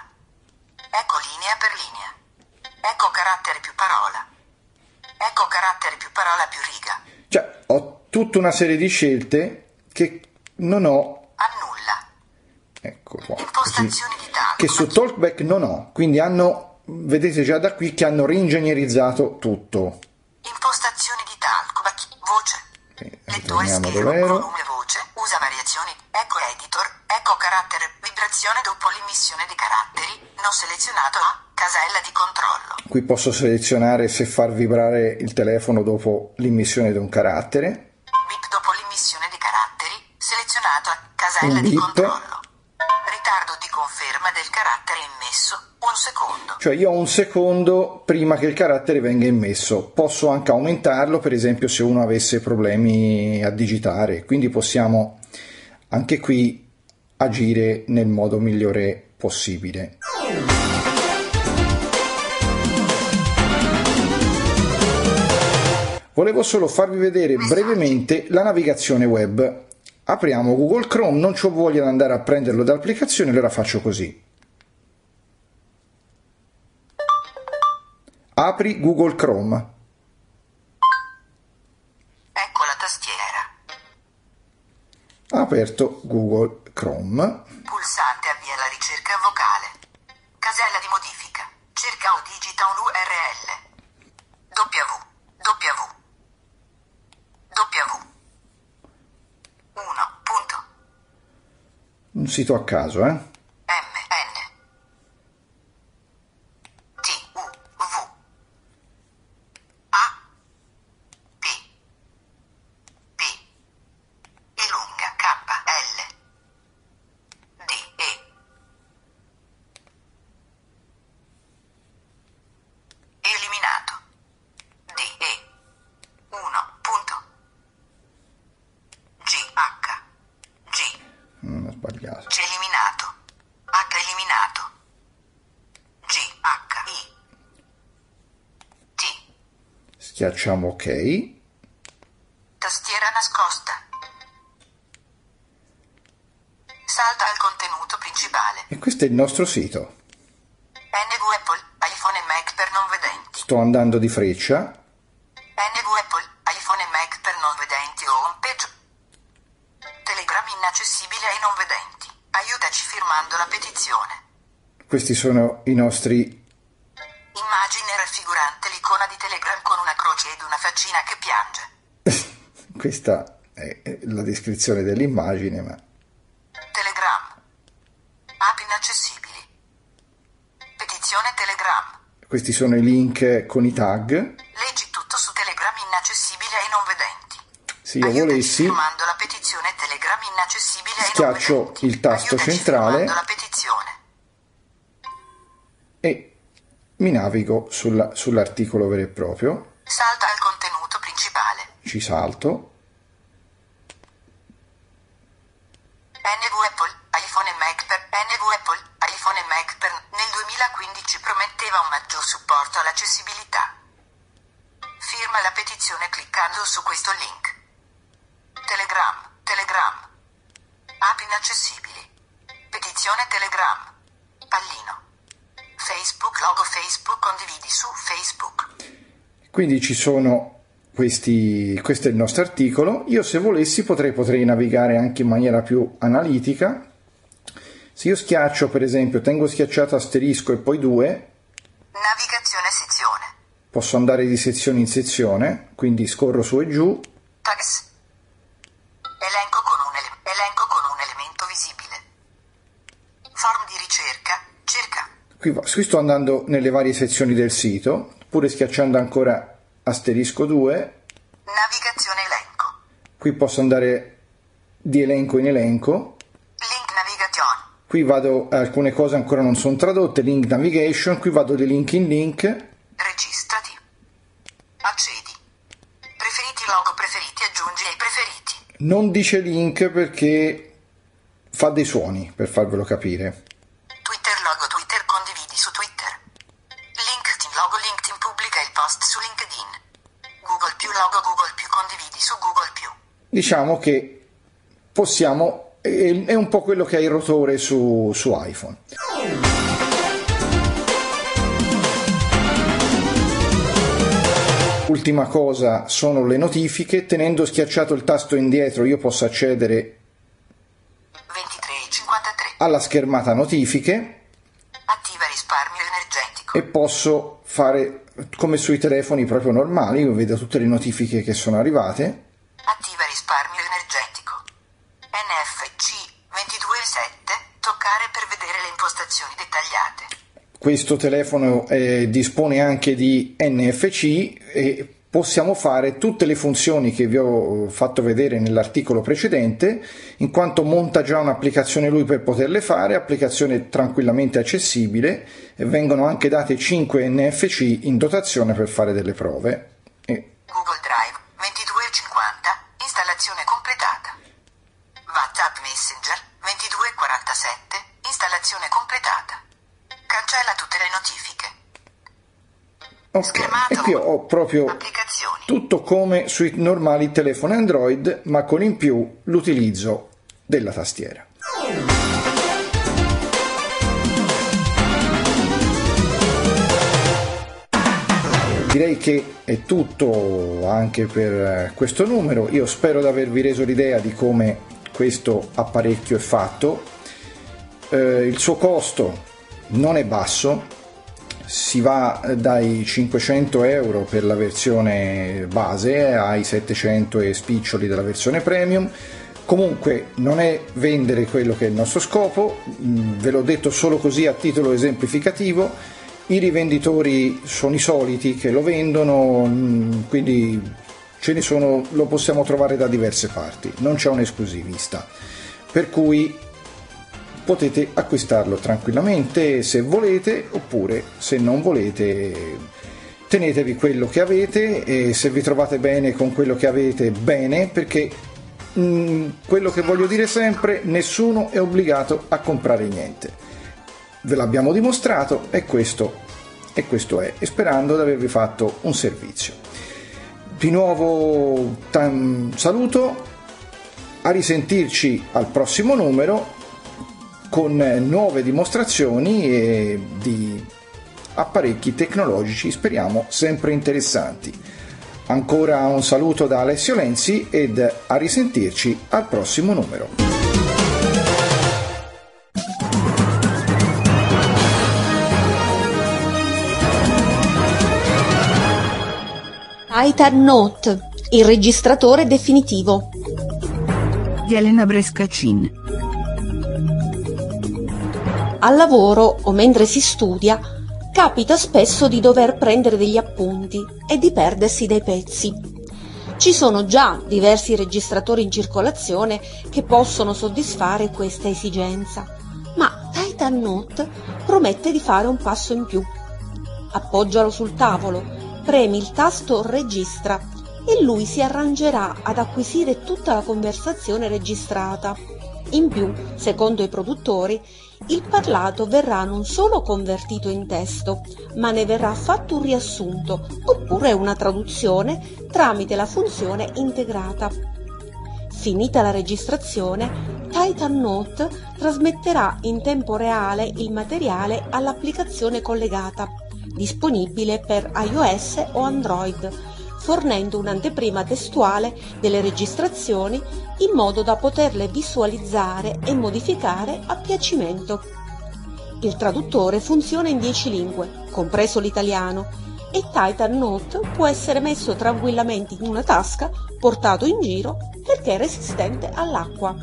Eco linea per linea. Eco carattere più parola. Ecco carattere più parola più riga.
Cioè, ho tutta una serie di scelte che non ho.
Annulla.
Ecco qua.
Impostazioni
Così,
di talkback.
che su talkback non ho. Quindi hanno, vedete già da qui che hanno reingegnerizzato tutto.
Impostazioni di talkback. Voce.
Okay,
Lettore
ritorniamo
schermo,
dov'ero.
volume voce, usa variazioni, eco editor, eco carattere, vibrazione dopo l'emissione dei caratteri, non selezionato a casella di controllo.
Qui posso selezionare se far vibrare il telefono dopo l'immissione di un carattere.
Bip dopo l'emissione dei caratteri, selezionato a casella
Un
di
bip.
controllo. Ritardo di conferma del carattere immesso, un secondo.
Cioè io ho un secondo prima che il carattere venga immesso. Posso anche aumentarlo, per esempio se uno avesse problemi a digitare. Quindi possiamo anche qui agire nel modo migliore possibile. Volevo solo farvi vedere brevemente la navigazione web. Apriamo Google Chrome, non c'ho voglia di andare a prenderlo dall'applicazione, allora faccio così. Apri Google Chrome.
Ecco la tastiera.
Ha aperto Google Chrome.
Pulsante avvia la ricerca vocale. Casella di modifica. Cerca o digita un U R L. W. W. W. uno. Punto.
Un sito a caso, eh?
M. N. T. U. V. A. P. P. E lunga K. L. D. E.
non ho sbagliato.
C eliminato. H eliminato. G, H, I. T.
Schiacciamo ok.
Tastiera nascosta. Salta al contenuto principale.
E questo è il nostro sito.
N V Apple, iPhone e Mac per non vedenti.
Sto andando di freccia.
N V Apple, iPhone e Mac per non vedenti o homepage. Telegram inaccessibile ai non vedenti. Aiutaci firmando la petizione.
Questi sono i nostri...
Immagine raffigurante l'icona di Telegram con una croce ed una faccina che piange.
Questa è la descrizione dell'immagine, ma...
Telegram. App inaccessibili. Petizione Telegram.
Questi sono i link con i tag.
Leggi tutto su Telegram inaccessibile ai non vedenti.
Se io
Aiutaci
volessi,
firmando la petizione Telegram inaccessibile ai non
schiaccio
vedenti.
il tasto
Aiutaci
centrale
firmando la petizione.
e mi navigo sulla, sull'articolo vero e proprio.
Salta al contenuto principale.
Ci salto.
N V Apple, iPhone e Mac per N V Apple, iPhone e Mac per nel duemilaquindici prometteva un maggior supporto all'accessibilità. Firma la petizione cliccando su questo link. Telegram, Telegram. App inaccessibili. Petizione Telegram. Pallino. Facebook, logo Facebook, condividi su Facebook.
Quindi ci sono questi, questo è il nostro articolo. Io se volessi potrei, potrei navigare anche in maniera più analitica. Se io schiaccio, per esempio, tengo schiacciato asterisco e poi due,
Navigazione sezione.
posso andare di sezione in sezione, quindi scorro su e giù.
Tags. Elenco con un, ele- elenco con un elemento visibile. Form di ricerca. Cerca.
Qui, va- qui sto andando nelle varie sezioni del sito, pure schiacciando ancora asterisco due.
Navigazione elenco.
Qui posso andare di elenco in elenco.
Link navigation.
Qui vado, alcune cose ancora non sono tradotte, link navigation, qui vado di link in link.
Registrati. Accedi. Preferiti logo preferiti aggiungi ai preferiti.
Non dice link perché fa dei suoni, per farvelo capire.
Twitter logo Twitter condividi su Twitter. LinkedIn logo LinkedIn pubblica il post su LinkedIn. Google più logo Google più condividi su Google più.
Diciamo che possiamo, è, è un po' quello che ha il rotore su, su iPhone. Ultima cosa sono le notifiche. Tenendo schiacciato il tasto indietro io posso accedere
ventitré e cinquantatré.
alla schermata notifiche
Attiva risparmio energetico.
e posso fare come sui telefoni proprio normali. Io vedo tutte le notifiche che sono arrivate.
Attiva risparmio energetico. N F C ventidue sette. Toccare per vedere le impostazioni dettagliate.
Questo telefono eh, dispone anche di N F C e possiamo fare tutte le funzioni che vi ho fatto vedere nell'articolo precedente, in quanto monta già un'applicazione lui per poterle fare, applicazione tranquillamente accessibile, e vengono anche date cinque N F C in dotazione per fare delle prove. E
Google Drive ventidue cinquanta. Installazione completata. WhatsApp Messenger ventidue quarantasette. Installazione completata. Cancella tutte le notifiche.
ok, e qui ho proprio
Applicazioni.
tutto come sui normali telefoni Android, ma con in più l'utilizzo della tastiera. Direi che è tutto anche per questo numero. Io spero di avervi reso l'idea di come questo apparecchio è fatto. Eh, il suo costo non è basso, si va dai cinquecento euro per la versione base ai settecento e spiccioli della versione premium. Comunque non è vendere quello che è il nostro scopo, ve l'ho detto solo così a titolo esemplificativo. I rivenditori sono i soliti che lo vendono, quindi ce ne sono, lo possiamo trovare da diverse parti, non c'è un esclusivista, per cui potete acquistarlo tranquillamente se volete, oppure se non volete tenetevi quello che avete, e se vi trovate bene con quello che avete, bene, perché mh, quello che voglio dire sempre, nessuno è obbligato a comprare niente. Ve l'abbiamo dimostrato e questo, e questo è, e sperando di avervi fatto un servizio. Di nuovo tan, saluto, a risentirci al prossimo numero con nuove dimostrazioni e di apparecchi tecnologici, speriamo sempre interessanti. Ancora un saluto da Alessio Lenzi ed a risentirci al prossimo numero.
Titan Note, il registratore definitivo
di Elena Brescacin.
Al lavoro o mentre si studia capita spesso di dover prendere degli appunti e di perdersi dei pezzi. Ci sono già diversi registratori in circolazione che possono soddisfare questa esigenza, ma Titan Note promette di fare un passo in più. Appoggialo sul tavolo, premi il tasto Registra e lui si arrangerà ad acquisire tutta la conversazione registrata. In più, secondo i produttori, il parlato verrà non solo convertito in testo, ma ne verrà fatto un riassunto oppure una traduzione tramite la funzione integrata. Finita la registrazione, Titan Note trasmetterà in tempo reale il materiale all'applicazione collegata, disponibile per iOS o Android, fornendo un'anteprima testuale delle registrazioni in modo da poterle visualizzare e modificare a piacimento. Il traduttore funziona in dieci lingue, compreso l'italiano, e Titan Note può essere messo tranquillamente in una tasca, portato in giro perché è resistente all'acqua.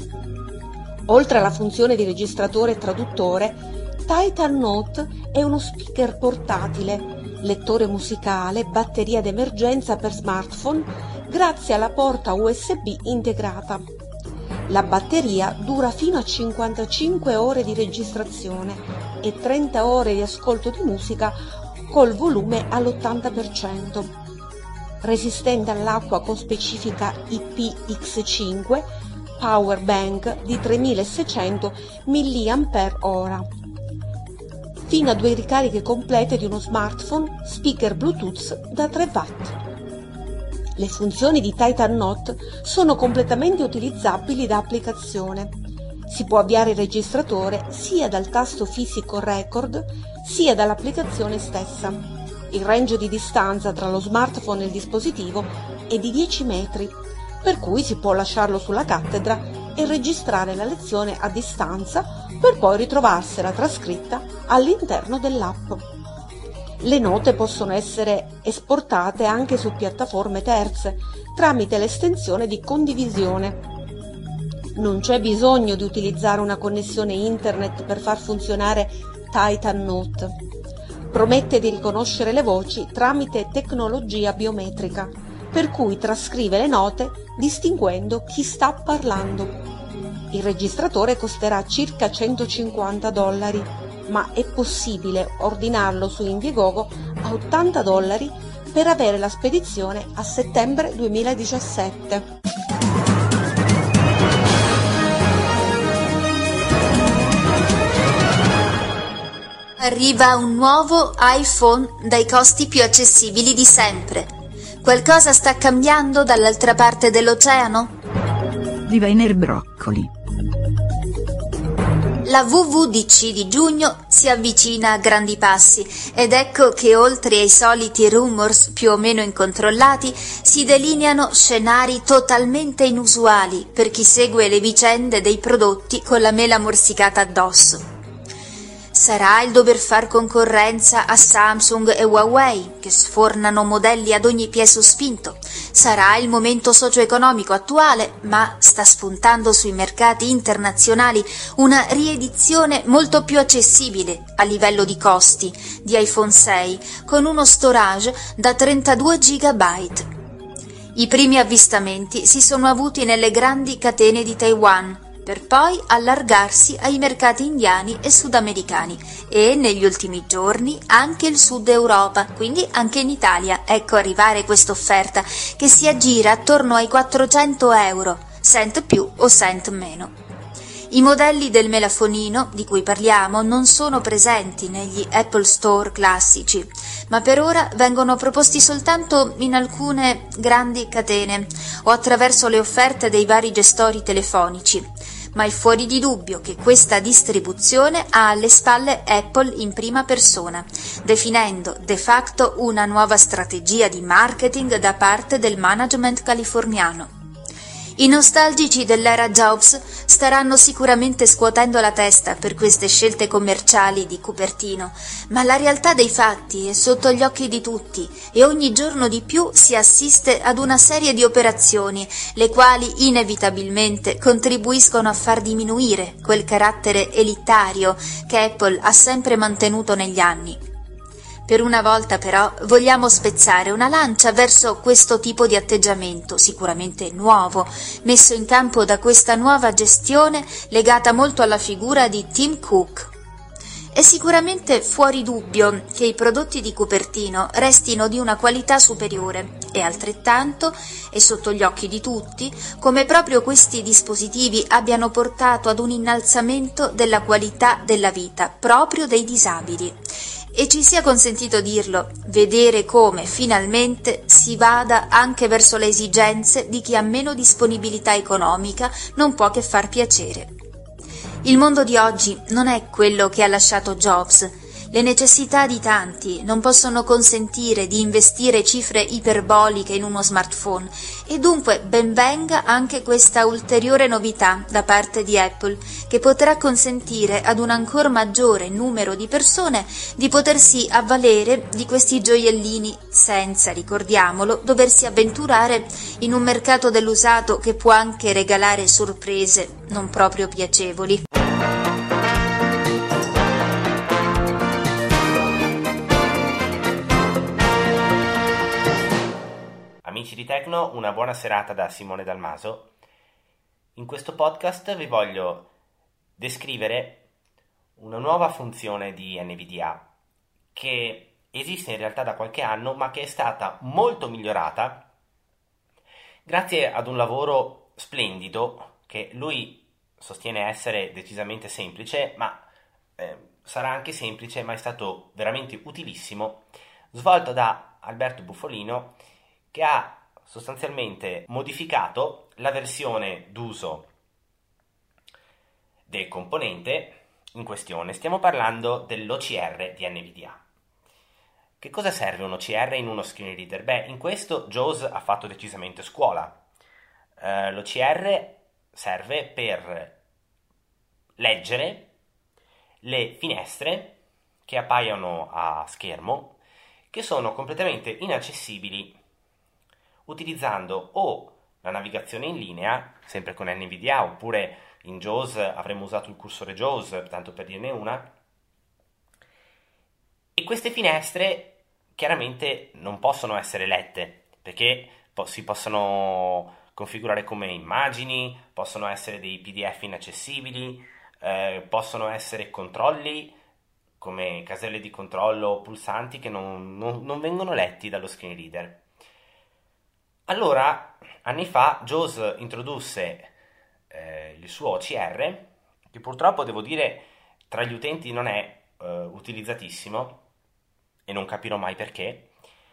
Oltre alla funzione di registratore e traduttore, Titan Note è uno speaker portatile, lettore musicale, batteria d'emergenza per smartphone, grazie alla porta U S B integrata. La batteria dura fino a cinquantacinque ore di registrazione e trenta ore di ascolto di musica col volume all'ottanta per cento. Resistente all'acqua con specifica I P X cinque, power bank di tremilaseicento milliampere ora. Fino a due ricariche complete di uno smartphone, speaker Bluetooth da tre watt. Le funzioni di Titan Note sono completamente utilizzabili da applicazione. Si può avviare il registratore sia dal tasto fisico Record sia dall'applicazione stessa. Il range di distanza tra lo smartphone e il dispositivo è di dieci metri, per cui si può lasciarlo sulla cattedra e registrare la lezione a distanza per poi ritrovarsela trascritta all'interno dell'app. Le note possono essere esportate anche su piattaforme terze tramite l'estensione di condivisione. Non c'è bisogno di utilizzare una connessione internet per far funzionare Titan Note. Promette di riconoscere le voci tramite tecnologia biometrica, per cui trascrive le note distinguendo chi sta parlando. Il registratore costerà circa centocinquanta dollari, ma è possibile ordinarlo su Indiegogo a ottanta dollari per avere la spedizione a settembre duemiladiciassette.
Arriva un nuovo iPhone dai costi più accessibili di sempre. Qualcosa sta cambiando dall'altra parte dell'oceano?
Di Weiner Broccoli.
La W W D C di giugno si avvicina a grandi passi ed ecco che oltre ai soliti rumors più o meno incontrollati si delineano scenari totalmente inusuali per chi segue le vicende dei prodotti con la mela morsicata addosso. Sarà il dover far concorrenza a Samsung e Huawei, che sfornano modelli ad ogni piè sospinto. Sarà il momento socio-economico attuale, ma sta spuntando sui mercati internazionali una riedizione molto più accessibile a livello di costi di iPhone sei, con uno storage da trentadue giga. I primi avvistamenti si sono avuti nelle grandi catene di Taiwan, per poi allargarsi ai mercati indiani e sudamericani e negli ultimi giorni anche il sud Europa, quindi anche in Italia. Ecco arrivare questa offerta che si aggira attorno ai quattrocento euro, cent più o cent meno. I modelli del melafonino di cui parliamo non sono presenti negli Apple Store classici, ma per ora vengono proposti soltanto in alcune grandi catene o attraverso le offerte dei vari gestori telefonici. Ma è fuori di dubbio che questa distribuzione ha alle spalle Apple in prima persona, definendo de facto una nuova strategia di marketing da parte del management californiano. I nostalgici dell'era Jobs staranno sicuramente scuotendo la testa per queste scelte commerciali di Cupertino, ma la realtà dei fatti è sotto gli occhi di tutti e ogni giorno di più si assiste ad una serie di operazioni, le quali inevitabilmente contribuiscono a far diminuire quel carattere elitario che Apple ha sempre mantenuto negli anni. Per una volta però vogliamo spezzare una lancia verso questo tipo di atteggiamento, sicuramente nuovo, messo in campo da questa nuova gestione legata molto alla figura di Tim Cook. È sicuramente fuori dubbio che i prodotti di Cupertino restino di una qualità superiore e altrettanto è sotto gli occhi di tutti come proprio questi dispositivi abbiano portato ad un innalzamento della qualità della vita proprio dei disabili. E ci sia consentito dirlo, vedere come finalmente si vada anche verso le esigenze di chi ha meno disponibilità economica non può che far piacere. Il mondo di oggi non è quello che ha lasciato Jobs. Le necessità di tanti non possono consentire di investire cifre iperboliche in uno smartphone e dunque ben venga anche questa ulteriore novità da parte di Apple che potrà consentire ad un ancor maggiore numero di persone di potersi avvalere di questi gioiellini senza, ricordiamolo, doversi avventurare in un mercato dell'usato che può anche regalare sorprese non proprio piacevoli.
Amici di Tecno, una buona serata da Simone Dalmaso. In questo podcast vi voglio descrivere una nuova funzione di N V D A che esiste in realtà da qualche anno ma che è stata molto migliorata grazie ad un lavoro splendido che lui sostiene essere decisamente semplice, ma eh, sarà anche semplice, ma è stato veramente utilissimo, svolto da Alberto Buffolino, che ha sostanzialmente modificato la versione d'uso del componente in questione. Stiamo parlando dell'O C R di N V D A. Che cosa serve un O C R in uno screen reader? Beh, in questo Jaws ha fatto decisamente scuola. Uh, L'O C R serve per leggere le finestre che appaiono a schermo, che sono completamente inaccessibili utilizzando o la navigazione in linea, sempre con N V D A, oppure in Jaws avremmo usato il cursore Jaws, tanto per dirne una. E queste finestre chiaramente non possono essere lette, perché po- si possono configurare come immagini, possono essere dei P D F inaccessibili, eh, possono essere controlli come caselle di controllo, pulsanti che non, non, non vengono letti dallo screen reader. Allora, anni fa, Jaws introdusse eh, il suo O C R, che purtroppo, devo dire, tra gli utenti non è eh, utilizzatissimo, e non capirò mai perché.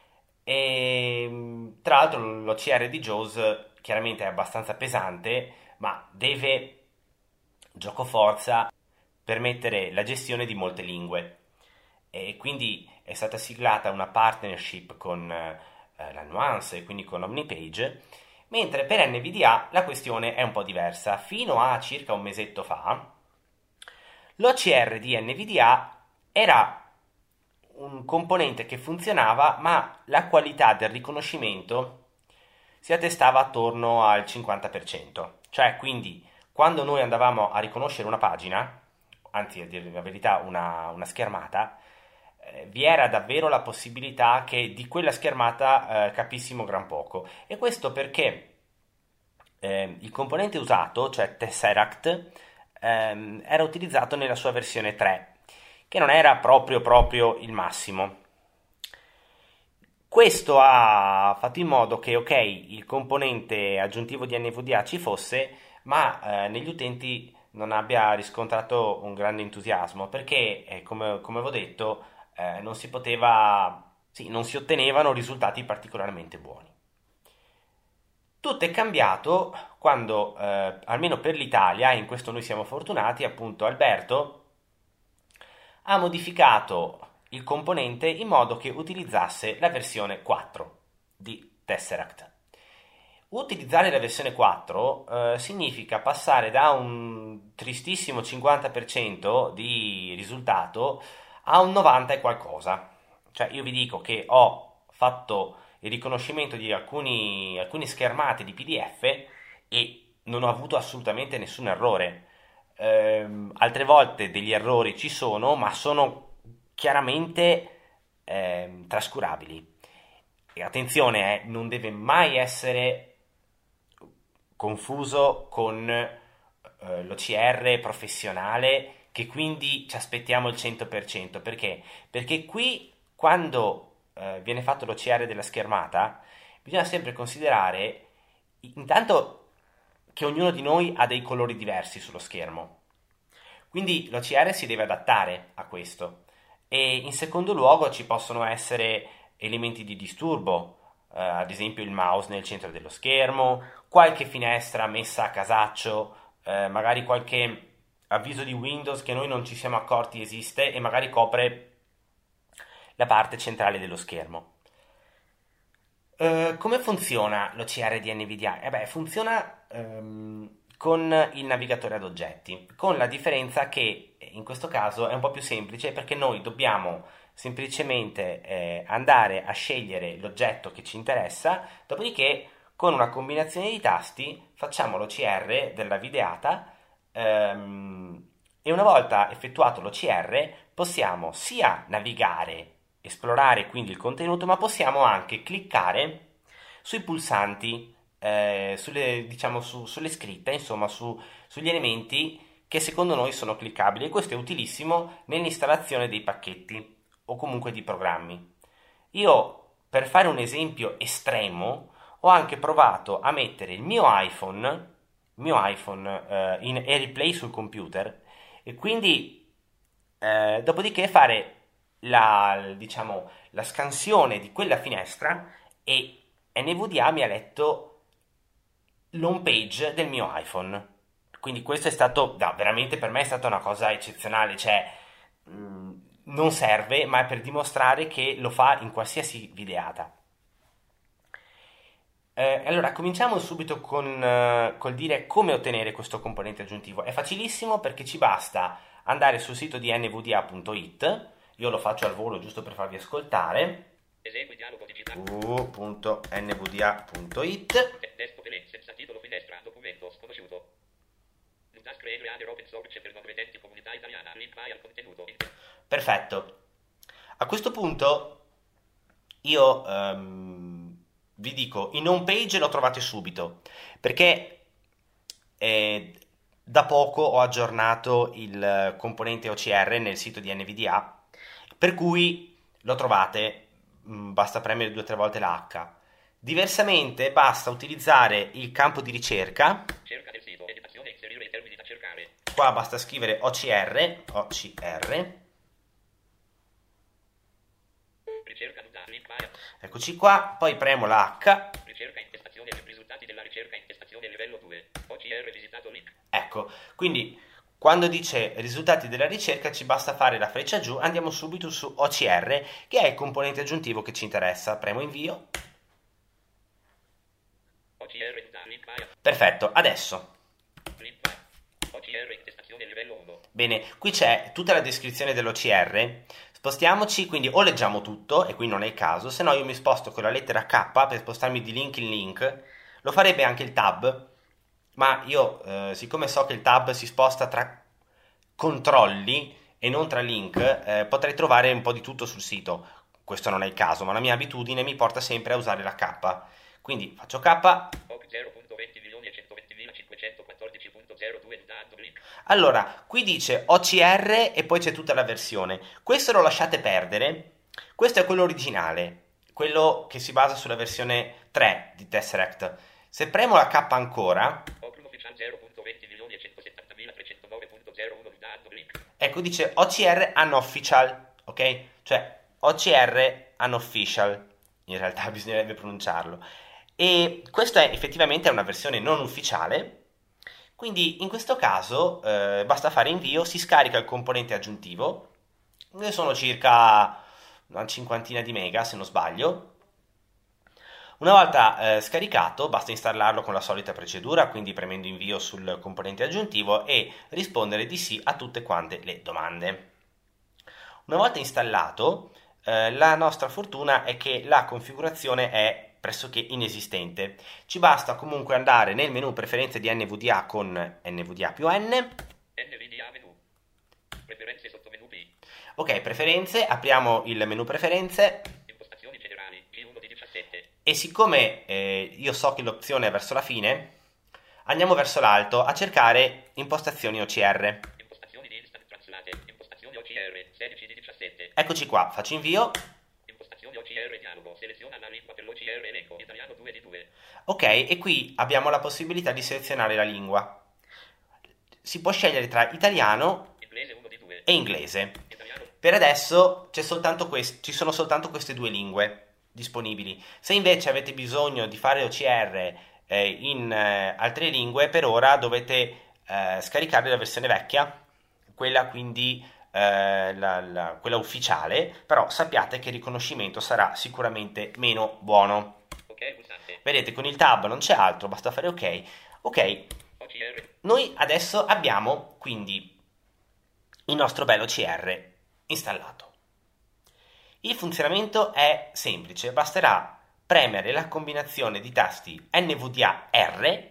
E tra l'altro l'O C R di Jaws chiaramente è abbastanza pesante, ma deve, giocoforza, permettere la gestione di molte lingue. E quindi è stata siglata una partnership con la Nuance e quindi con Omnipage, mentre per N V D A la questione è un po' diversa. Fino a circa un mesetto fa l'O C R di N V D A era un componente che funzionava, ma la qualità del riconoscimento si attestava attorno al cinquanta per cento, cioè quindi quando noi andavamo a riconoscere una pagina, anzi a dire la verità una, una schermata, vi era davvero la possibilità che di quella schermata eh, capissimo gran poco. E questo perché eh, il componente usato, cioè Tesseract, ehm, era utilizzato nella sua versione tre, che non era proprio proprio il massimo. Questo ha fatto in modo che, ok, il componente aggiuntivo di N V D A ci fosse, ma eh, negli utenti non abbia riscontrato un grande entusiasmo, perché, eh, come, come avevo detto, eh, non si poteva, sì, non si ottenevano risultati particolarmente buoni. Tutto è cambiato quando, eh, almeno per l'Italia, e in questo noi siamo fortunati, appunto Alberto ha modificato il componente in modo che utilizzasse la versione quattro di Tesseract. Utilizzare la versione quattro eh, significa passare da un tristissimo cinquanta per cento di risultato a un novanta e qualcosa. Cioè io vi dico che ho fatto il riconoscimento di alcuni, alcune schermate di P D F e non ho avuto assolutamente nessun errore. Ehm, altre volte degli errori ci sono, ma sono chiaramente eh, trascurabili. E attenzione, eh, non deve mai essere confuso con eh, l'O C R professionale, che quindi ci aspettiamo il cento per cento. Perché? Perché qui, quando eh, viene fatto l'O C R della schermata, bisogna sempre considerare intanto che ognuno di noi ha dei colori diversi sullo schermo, quindi l'O C R si deve adattare a questo. E in secondo luogo ci possono essere elementi di disturbo, eh, ad esempio il mouse nel centro dello schermo, qualche finestra messa a casaccio, eh, magari qualche avviso di Windows che noi non ci siamo accorti esiste e magari copre la parte centrale dello schermo. Eh, come funziona l'O C R di N V D A? Eh beh, funziona ehm, con il navigatore ad oggetti, con la differenza che in questo caso è un po' più semplice, perché noi dobbiamo semplicemente eh, andare a scegliere l'oggetto che ci interessa, dopodiché con una combinazione di tasti facciamo l'O C R della videata ehm, e una volta effettuato l'O C R possiamo sia navigare, esplorare quindi il contenuto, ma possiamo anche cliccare sui pulsanti, eh, sulle, diciamo, su, sulle scritte, insomma su, sugli elementi che secondo noi sono cliccabili, e questo è utilissimo nell'installazione dei pacchetti o comunque di programmi. Io, per fare un esempio estremo, ho anche provato a mettere il mio iPhone, il mio iPhone eh, in AirPlay sul computer, e quindi eh, dopodiché fare la, diciamo, la scansione di quella finestra, e N V D A mi ha letto l'home page del mio iPhone. Quindi questo è stato, no, veramente per me è stata una cosa eccezionale, cioè mh, non serve, ma è per dimostrare che lo fa in qualsiasi videata. Eh, allora, cominciamo subito con uh, col dire come ottenere questo componente aggiuntivo. È facilissimo, perché ci basta andare sul sito di n v d a punto i t. Io lo faccio al volo giusto per farvi ascoltare.
Esegui dialogo digitale.
w punto n v d a punto i t.
Desktop link senza titolo, finestra, documento sconosciuto. Open source per non vedenti, comunità italiana, link vai al contenuto.
Perfetto. A questo punto io um, vi dico, in home page lo trovate subito, perché eh, da poco ho aggiornato il componente O C R nel sito di N V D A, per cui lo trovate, mh, basta premere due o tre volte la H. Diversamente basta utilizzare il campo di ricerca.
Cerca del sito, editazione, inserire i termini da cercare.
Qua basta scrivere O C R, O C R.
Ricerca, link vai.
Eccoci qua, poi premo la H.
Ricerca, intestazione, risultati della ricerca, intestazione livello due. O C R visitato link.
Ecco, quindi quando dice risultati della ricerca ci basta fare la freccia giù, andiamo subito su O C R, che è il componente aggiuntivo che ci interessa. Premo invio.
O C R, link vai.
Perfetto, adesso.
Link vai. O C R, intestazione livello uno.
Bene, qui c'è tutta la descrizione dell'O C R. Spostiamoci, quindi o leggiamo tutto, e qui non è il caso, se no io mi sposto con la lettera K per spostarmi di link in link. Lo farebbe anche il tab, ma io, eh, siccome so che il tab si sposta tra controlli e non tra link, eh, potrei trovare un po' di tutto sul sito. Questo non è il caso, ma la mia abitudine mi porta sempre a usare la K. Quindi faccio K. Allora, qui dice O C R e poi c'è tutta la versione. Questo lo lasciate perdere. Questo è quello originale. quello che si basa sulla versione tre di Tesseract. Se premo la K ancora, ecco, dice O C R unofficial, ok? Cioè O C R unofficial, in realtà bisognerebbe pronunciarlo. E questa è effettivamente una versione non ufficiale, quindi in questo caso eh, basta fare invio, si scarica il componente aggiuntivo, ne sono circa una cinquantina di mega se non sbaglio. Una volta eh, scaricato basta installarlo con la solita procedura, quindi premendo invio sul componente aggiuntivo e rispondere di sì a tutte quante le domande. Una volta installato, eh, la nostra fortuna è che la configurazione è pressoché inesistente. Ci basta comunque andare nel menu preferenze di N V D A con N V D A più N. N V D A menu. Preferenze sotto menu P. Ok, preferenze, apriamo il menu preferenze. Impostazioni generali, G uno di diciassette. E siccome eh, io so che l'opzione è verso la fine, andiamo verso l'alto a cercare impostazioni O C R. Impostazioni di instant translate, impostazioni O C R, sedici di diciassette. Eccoci qua, faccio invio. Impostazioni O C R dialogo, seleziona la lingua per l'O C R elenco, italiano due di due. Ok, e qui abbiamo la possibilità di selezionare la lingua. Si può scegliere tra italiano inglese uno di due e inglese. Italiano. Per adesso c'è soltanto quest- ci sono soltanto queste due lingue disponibili. Se invece avete bisogno di fare O C R eh, in eh, altre lingue, per ora dovete eh, scaricare la versione vecchia, quella quindi eh, la, la, quella ufficiale, però sappiate che il riconoscimento sarà sicuramente meno buono. Okay, vedete, con il tab non c'è altro, basta fare ok. Ok, O C R. Noi adesso abbiamo quindi il nostro bel O C R installato. Il funzionamento è semplice, basterà premere la combinazione di tasti N V D A R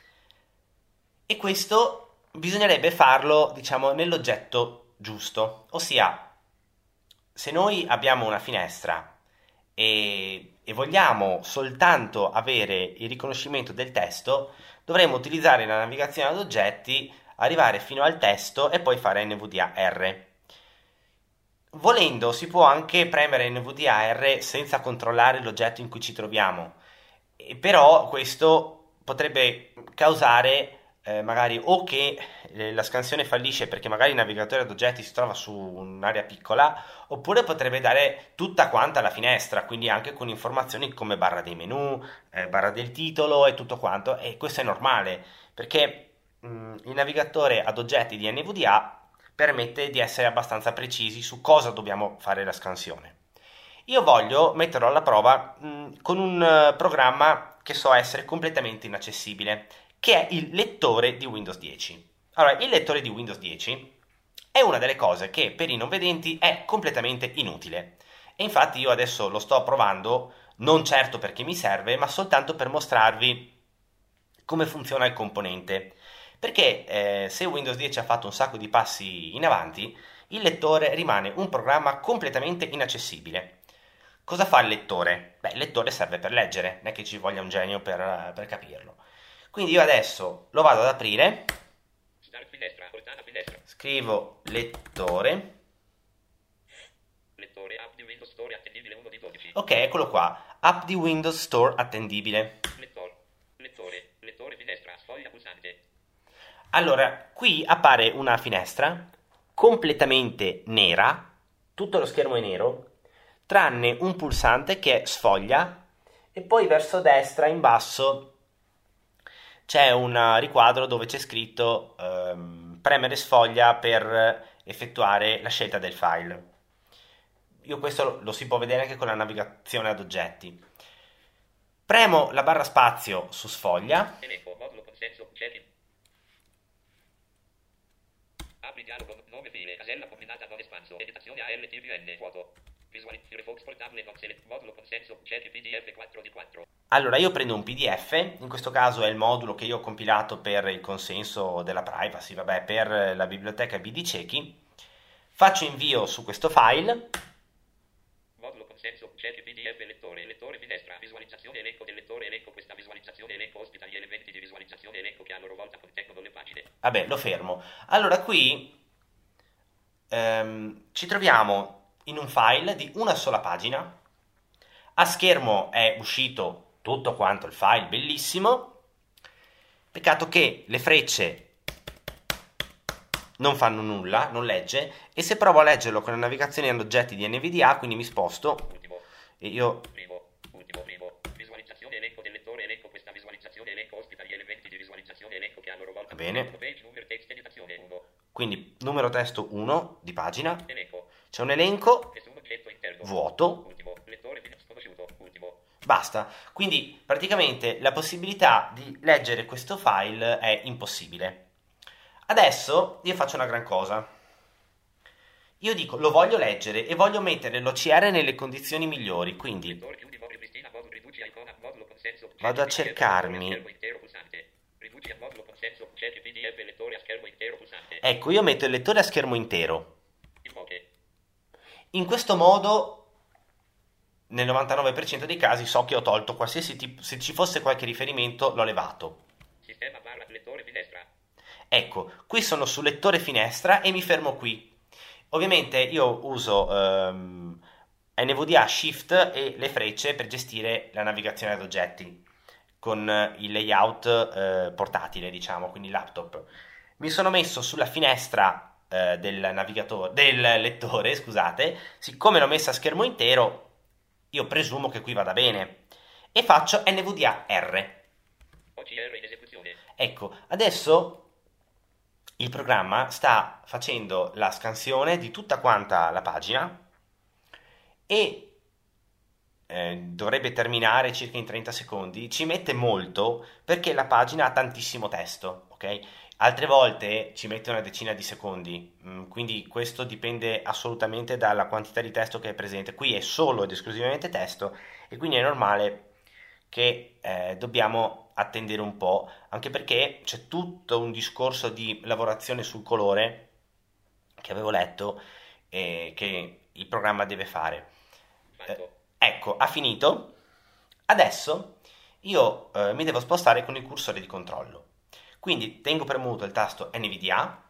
e questo bisognerebbe farlo, diciamo, nell'oggetto giusto, ossia se noi abbiamo una finestra e, e vogliamo soltanto avere il riconoscimento del testo, dovremmo utilizzare la navigazione ad oggetti, arrivare fino al testo e poi fare N V D A R. Volendo si può anche premere N V D A R senza controllare l'oggetto in cui ci troviamo, e però questo potrebbe causare eh, magari o che eh, la scansione fallisce perché magari il navigatore ad oggetti si trova su un'area piccola, oppure potrebbe dare tutta quanta la finestra, quindi anche con informazioni come barra dei menu, eh, barra del titolo e tutto quanto, e questo è normale perché mh, il navigatore ad oggetti di N V D A permette di essere abbastanza precisi su cosa dobbiamo fare la scansione. Io voglio metterlo alla prova mh, con un uh, programma che so essere completamente inaccessibile, che è il lettore di Windows dieci. Allora, il lettore di Windows dieci è una delle cose che per i non vedenti è completamente inutile. E infatti io adesso lo sto provando, non certo perché mi serve, ma soltanto per mostrarvi come funziona il componente. Perché eh, se Windows dieci ha fatto un sacco di passi in avanti, il lettore rimane un programma completamente inaccessibile. Cosa fa il lettore? Beh, il lettore serve per leggere, non è che ci voglia un genio per, per capirlo. Quindi io adesso lo vado ad aprire, scrivo lettore, lettore app di Windows Store attendibile uno di dodici. Ok, eccolo qua, app di Windows Store attendibile. Lettore, lettore, lettore finestra, sfoglia pulsante. Allora, qui appare una finestra completamente nera, tutto lo schermo è nero, tranne un pulsante che è sfoglia, e poi verso destra in basso c'è un riquadro dove c'è scritto ehm, premere sfoglia per effettuare la scelta del file. Io questo lo, lo si può vedere anche con la navigazione ad oggetti. Premo la barra spazio su sfoglia. Elenco, modulo consenso, apri dialogo, nome file, casella combinata non espanso, editazione A L T V N, vuoto, visuali, Firefox portable non select, modulo consenso, cerchi P D F quattro di quattro. Allora io prendo un P D F, in questo caso è il modulo che io ho compilato per il consenso della privacy, vabbè, per la biblioteca B D Ciechi, faccio invio su questo file. Modulo consenso, cerchi P D F lettore, lettore finestra, visualizzazione elenco del lettore elenco, questa visualizzazione elenco ospita gli elementi di visualizzazione elenco che a loro volta contengono le pagine. Vabbè, lo fermo. Allora qui ehm, ci troviamo in un file di una sola pagina, A schermo è uscito tutto quanto il file, bellissimo. Peccato che le frecce non fanno nulla, non legge, e se provo a leggerlo con la navigazione ad oggetti di N V D A, quindi mi sposto
Ultimo.
e io
Primo. Ultimo. Primo. Visualizzazione elenco del lettore. Elenco questa visualizzazione elenco ospita gli elementi di visualizzazione elenco che a loro volta.
Va bene.
Page, numero, text, editazione, uno.
Quindi numero testo uno di pagina.
Elenco.
C'è un elenco
Nessun oggetto interno.
vuoto.
Ultimo. Lettore sconosciuto. Ultimo.
Basta. Quindi praticamente la possibilità di leggere questo file è impossibile. Adesso io faccio una gran cosa. Io dico, lo voglio leggere e voglio mettere l'O C R nelle condizioni migliori, quindi vado a cercarmi. Ecco, io metto il lettore a schermo intero. In questo modo, nel novantanove per cento dei casi, so che ho tolto qualsiasi tipo, se ci fosse qualche riferimento, l'ho levato.
Sistema barra lettore finestra.
Ecco, qui sono su lettore finestra e mi fermo qui. Ovviamente io uso um, N V D A Shift e le frecce per gestire la navigazione ad oggetti con uh, il layout uh, portatile, diciamo, quindi laptop. Mi sono messo sulla finestra uh, del navigatore, del lettore, scusate, siccome l'ho messa a schermo intero, io presumo che qui vada bene e faccio N V D A R.
O C R in esecuzione.
Ecco, adesso il programma sta facendo la scansione di tutta quanta la pagina e eh, dovrebbe terminare circa in trenta secondi. Ci mette molto perché la pagina ha tantissimo testo, ok? Altre volte ci mette una decina di secondi, quindi questo dipende assolutamente dalla quantità di testo che è presente. Qui è solo ed esclusivamente testo e quindi è normale che eh, dobbiamo attendere un po', anche perché c'è tutto un discorso di lavorazione sul colore che avevo letto e che il programma deve fare. Eh, ecco, ha finito. Adesso io eh, mi devo spostare con il cursore di controllo. Quindi tengo premuto il tasto N V D A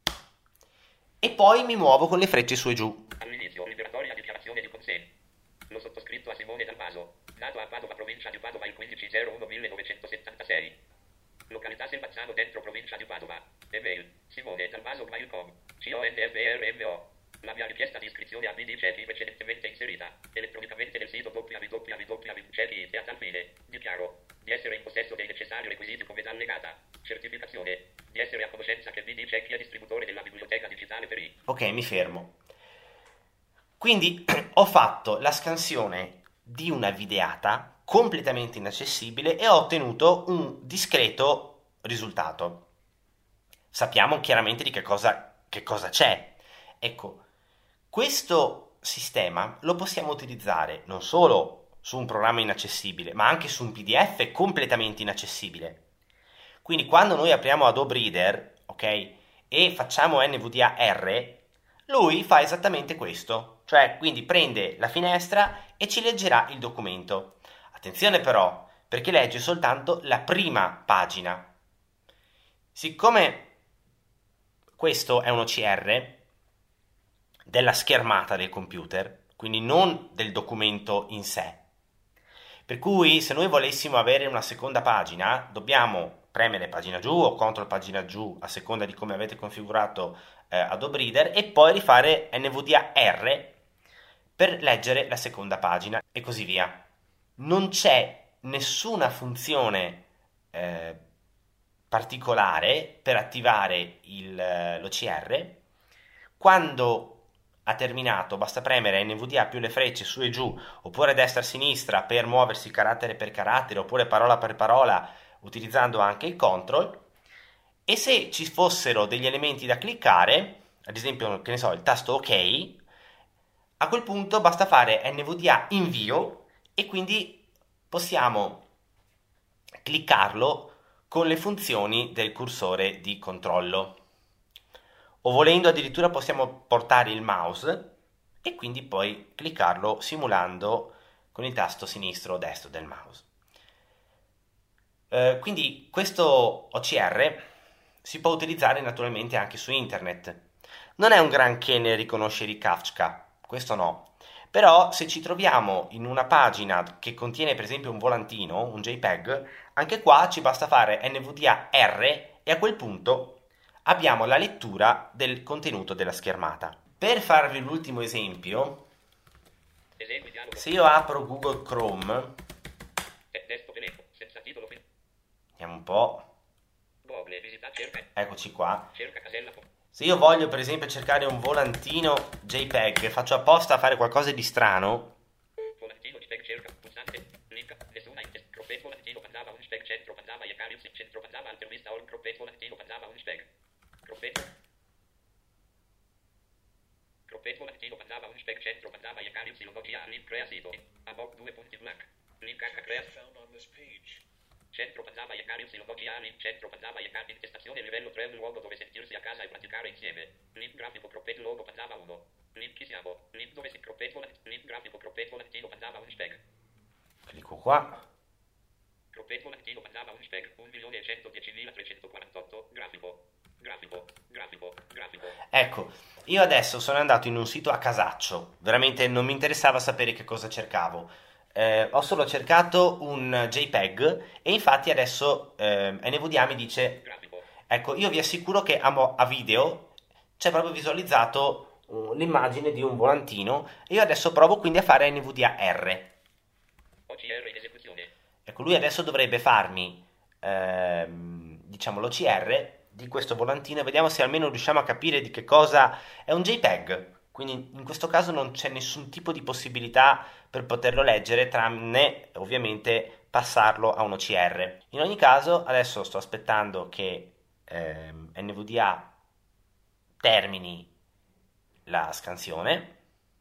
e poi mi muovo con le frecce su e giù.
All'inizio, liberatoria dichiarazione di consegna. Lo sottoscritto a Simone Dal Vaso. Nato a Padova, provincia di Padova il quindici zero uno millenovecentosettantasei. Località Selvazzano, dentro provincia di Padova. Email Simone Dal Vaso mail.com C O N F R M O. La mia richiesta di iscrizione a B D C E P I precedentemente inserita elettronicamente nel sito w w w punto c e p i e a tal fine dichiaro di essere in possesso dei necessari requisiti come da allegata. Certificazione di essere a conoscenza che B D C E P I è distributore della biblioteca digitale per i.
Ok, mi fermo. Quindi ho fatto la scansione di una videata completamente inaccessibile e ho ottenuto un discreto risultato. Sappiamo chiaramente di che cosa, che cosa c'è. Ecco, questo sistema lo possiamo utilizzare non solo su un programma inaccessibile, ma anche su un P D F completamente inaccessibile. Quindi quando noi apriamo Adobe Reader, ok, e facciamo N V D A R, lui fa esattamente questo, cioè quindi prende la finestra e ci leggerà il documento. Attenzione però, perché legge soltanto la prima pagina. Siccome questo è un O C R della schermata del computer, quindi non del documento in sé, per cui se noi volessimo avere una seconda pagina, dobbiamo premere pagina giù o control pagina giù, a seconda di come avete configurato eh, Adobe Reader, e poi rifare N V D A R per leggere la seconda pagina e così via. Non c'è nessuna funzione eh, particolare per attivare il, l'O C R. Quando ha terminato basta premere N V D A più le frecce su e giù, oppure destra e sinistra per muoversi carattere per carattere, oppure parola per parola utilizzando anche il control. E se ci fossero degli elementi da cliccare, ad esempio, che ne so, il tasto OK, a quel punto basta fare N V D A invio e quindi possiamo cliccarlo con le funzioni del cursore di controllo. O volendo addirittura possiamo portare il mouse e quindi poi cliccarlo simulando con il tasto sinistro o destro del mouse. Eh, quindi questo O C R si può utilizzare naturalmente anche su internet. Non è un granché nel riconoscere i captcha, questo no, Però se ci troviamo in una pagina che contiene per esempio un volantino, un JPEG, anche qua ci basta fare N V D A R e a quel punto abbiamo la lettura del contenuto della schermata. Per farvi l'ultimo esempio, se io apro Google Chrome, vediamo un po', eccoci qua. Se io voglio per esempio cercare un volantino JPEG, faccio apposta a fare qualcosa di strano, volantino JPEG cerca, pulsante, link, nessuna, cropped volantino, Pandava, un JPEG, centro, Pandava, Iacarius, centro, Pandava, alternista, all, cropped volantino, Pandava, un JPEG, cropped, cropped volantino, Pandava, un JPEG, centro, Pandava, Iacarius, logogia, link, crea sito, above, due punti blank, link, H, crea, centro, Pandava, Iacarius, logogia, link, centro, Pandava, Iacarius, intestazione, livello tre, luogo dove sentirsi a casa e praticare insieme, link, grafico, cropped, logo, Pandava, uno, link, chi siamo, link, dove si, cropped, link, grafico, cropped, volantino, Pandava, un JPEG, clicco qua, cropped, volantino, Pandava, un JPEG, un milione centodiecimila trecentoquarantotto, grafico, grafico, grafico, grafico. Ecco, io adesso sono andato in un sito a casaccio, veramente non mi interessava sapere che cosa cercavo. Eh, ho solo cercato un JPEG e infatti adesso eh, N V D A mi dice, ecco, io vi assicuro che a, a video c'è proprio visualizzato uh, l'immagine di un volantino e io adesso provo quindi a fare N V D A R. O C R in esecuzione. Ecco, lui adesso dovrebbe farmi ehm, diciamo l'O C R di questo volantino e vediamo se almeno riusciamo a capire di che cosa è un JPEG. Quindi in questo caso non c'è nessun tipo di possibilità per poterlo leggere, tranne ovviamente passarlo a un O C R. In ogni caso adesso sto aspettando che ehm, N V D A termini la scansione.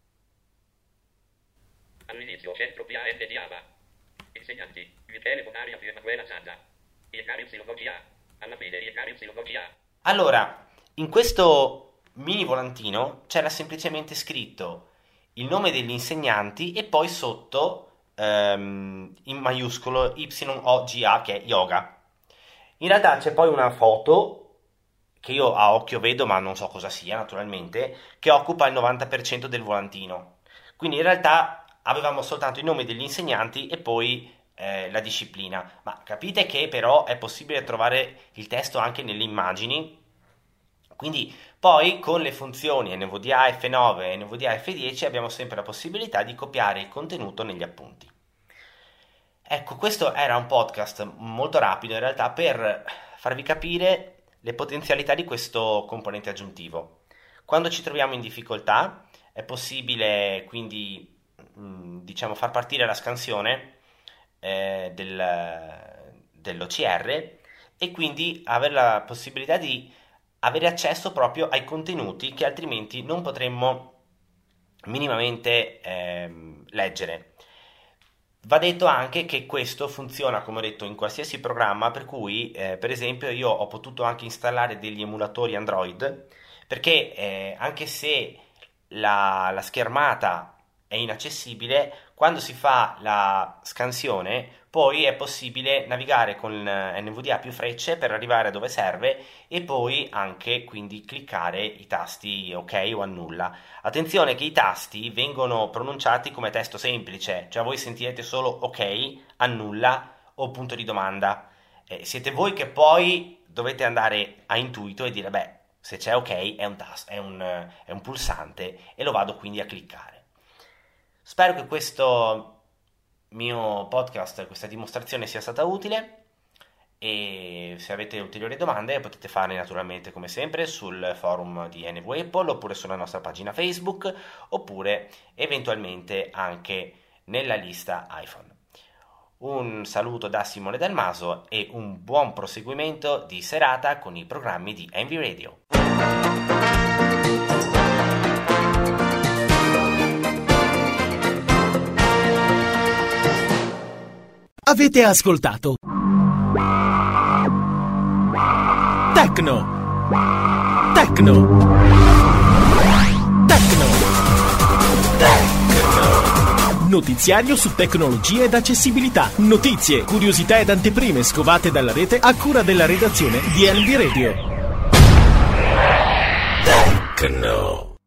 All'inizio centro P A N di Ava. Insegnanti Michele Bonaria e Emanuela Zanda. Iacarius logogia. Alla fine Iacarius logogia. Allora, in questo mini volantino c'era semplicemente scritto il nome degli insegnanti e poi sotto um, in maiuscolo Y O G A, che è yoga. In realtà c'è poi una foto che io a occhio vedo, ma non so cosa sia naturalmente, che occupa il novanta per cento del volantino. Quindi in realtà avevamo soltanto i nomi degli insegnanti e poi eh, la disciplina. Ma capite che però è possibile trovare il testo anche nelle immagini. Quindi poi con le funzioni N V D A F nove e N V D A F dieci abbiamo sempre la possibilità di copiare il contenuto negli appunti. Ecco, questo era un podcast molto rapido in realtà per farvi capire le potenzialità di questo componente aggiuntivo. Quando ci troviamo in difficoltà è possibile quindi mh, diciamo far partire la scansione eh, del, dell'O C R e quindi avere la possibilità di avere accesso proprio ai contenuti che altrimenti non potremmo minimamente ehm, leggere. Va detto anche che questo funziona, come ho detto, in qualsiasi programma, per cui eh, per esempio io ho potuto anche installare degli emulatori Android, perché eh, anche se la, la schermata è inaccessibile, quando si fa la scansione poi è possibile navigare con N V D A più frecce per arrivare a dove serve e poi anche quindi cliccare i tasti ok o annulla. Attenzione che i tasti vengono pronunciati come testo semplice, cioè voi sentirete solo ok, annulla o punto di domanda. Eh, siete voi che poi dovete andare a intuito e dire beh, se c'è ok è un tasto, è un, è un pulsante e lo vado quindi a cliccare. Spero che questo mio podcast, questa dimostrazione sia stata utile e se avete ulteriori domande potete farle naturalmente come sempre sul forum di N V Apple oppure sulla nostra pagina Facebook oppure eventualmente anche nella lista iPhone. Un saluto da Simone Dalmaso e un buon proseguimento di serata con i programmi di N V Radio.
Avete ascoltato Tecno Tecno Tecno Tecno Notiziario su tecnologia ed accessibilità. Notizie, curiosità ed anteprime scovate dalla rete a cura della redazione di N V Radio. Tecno.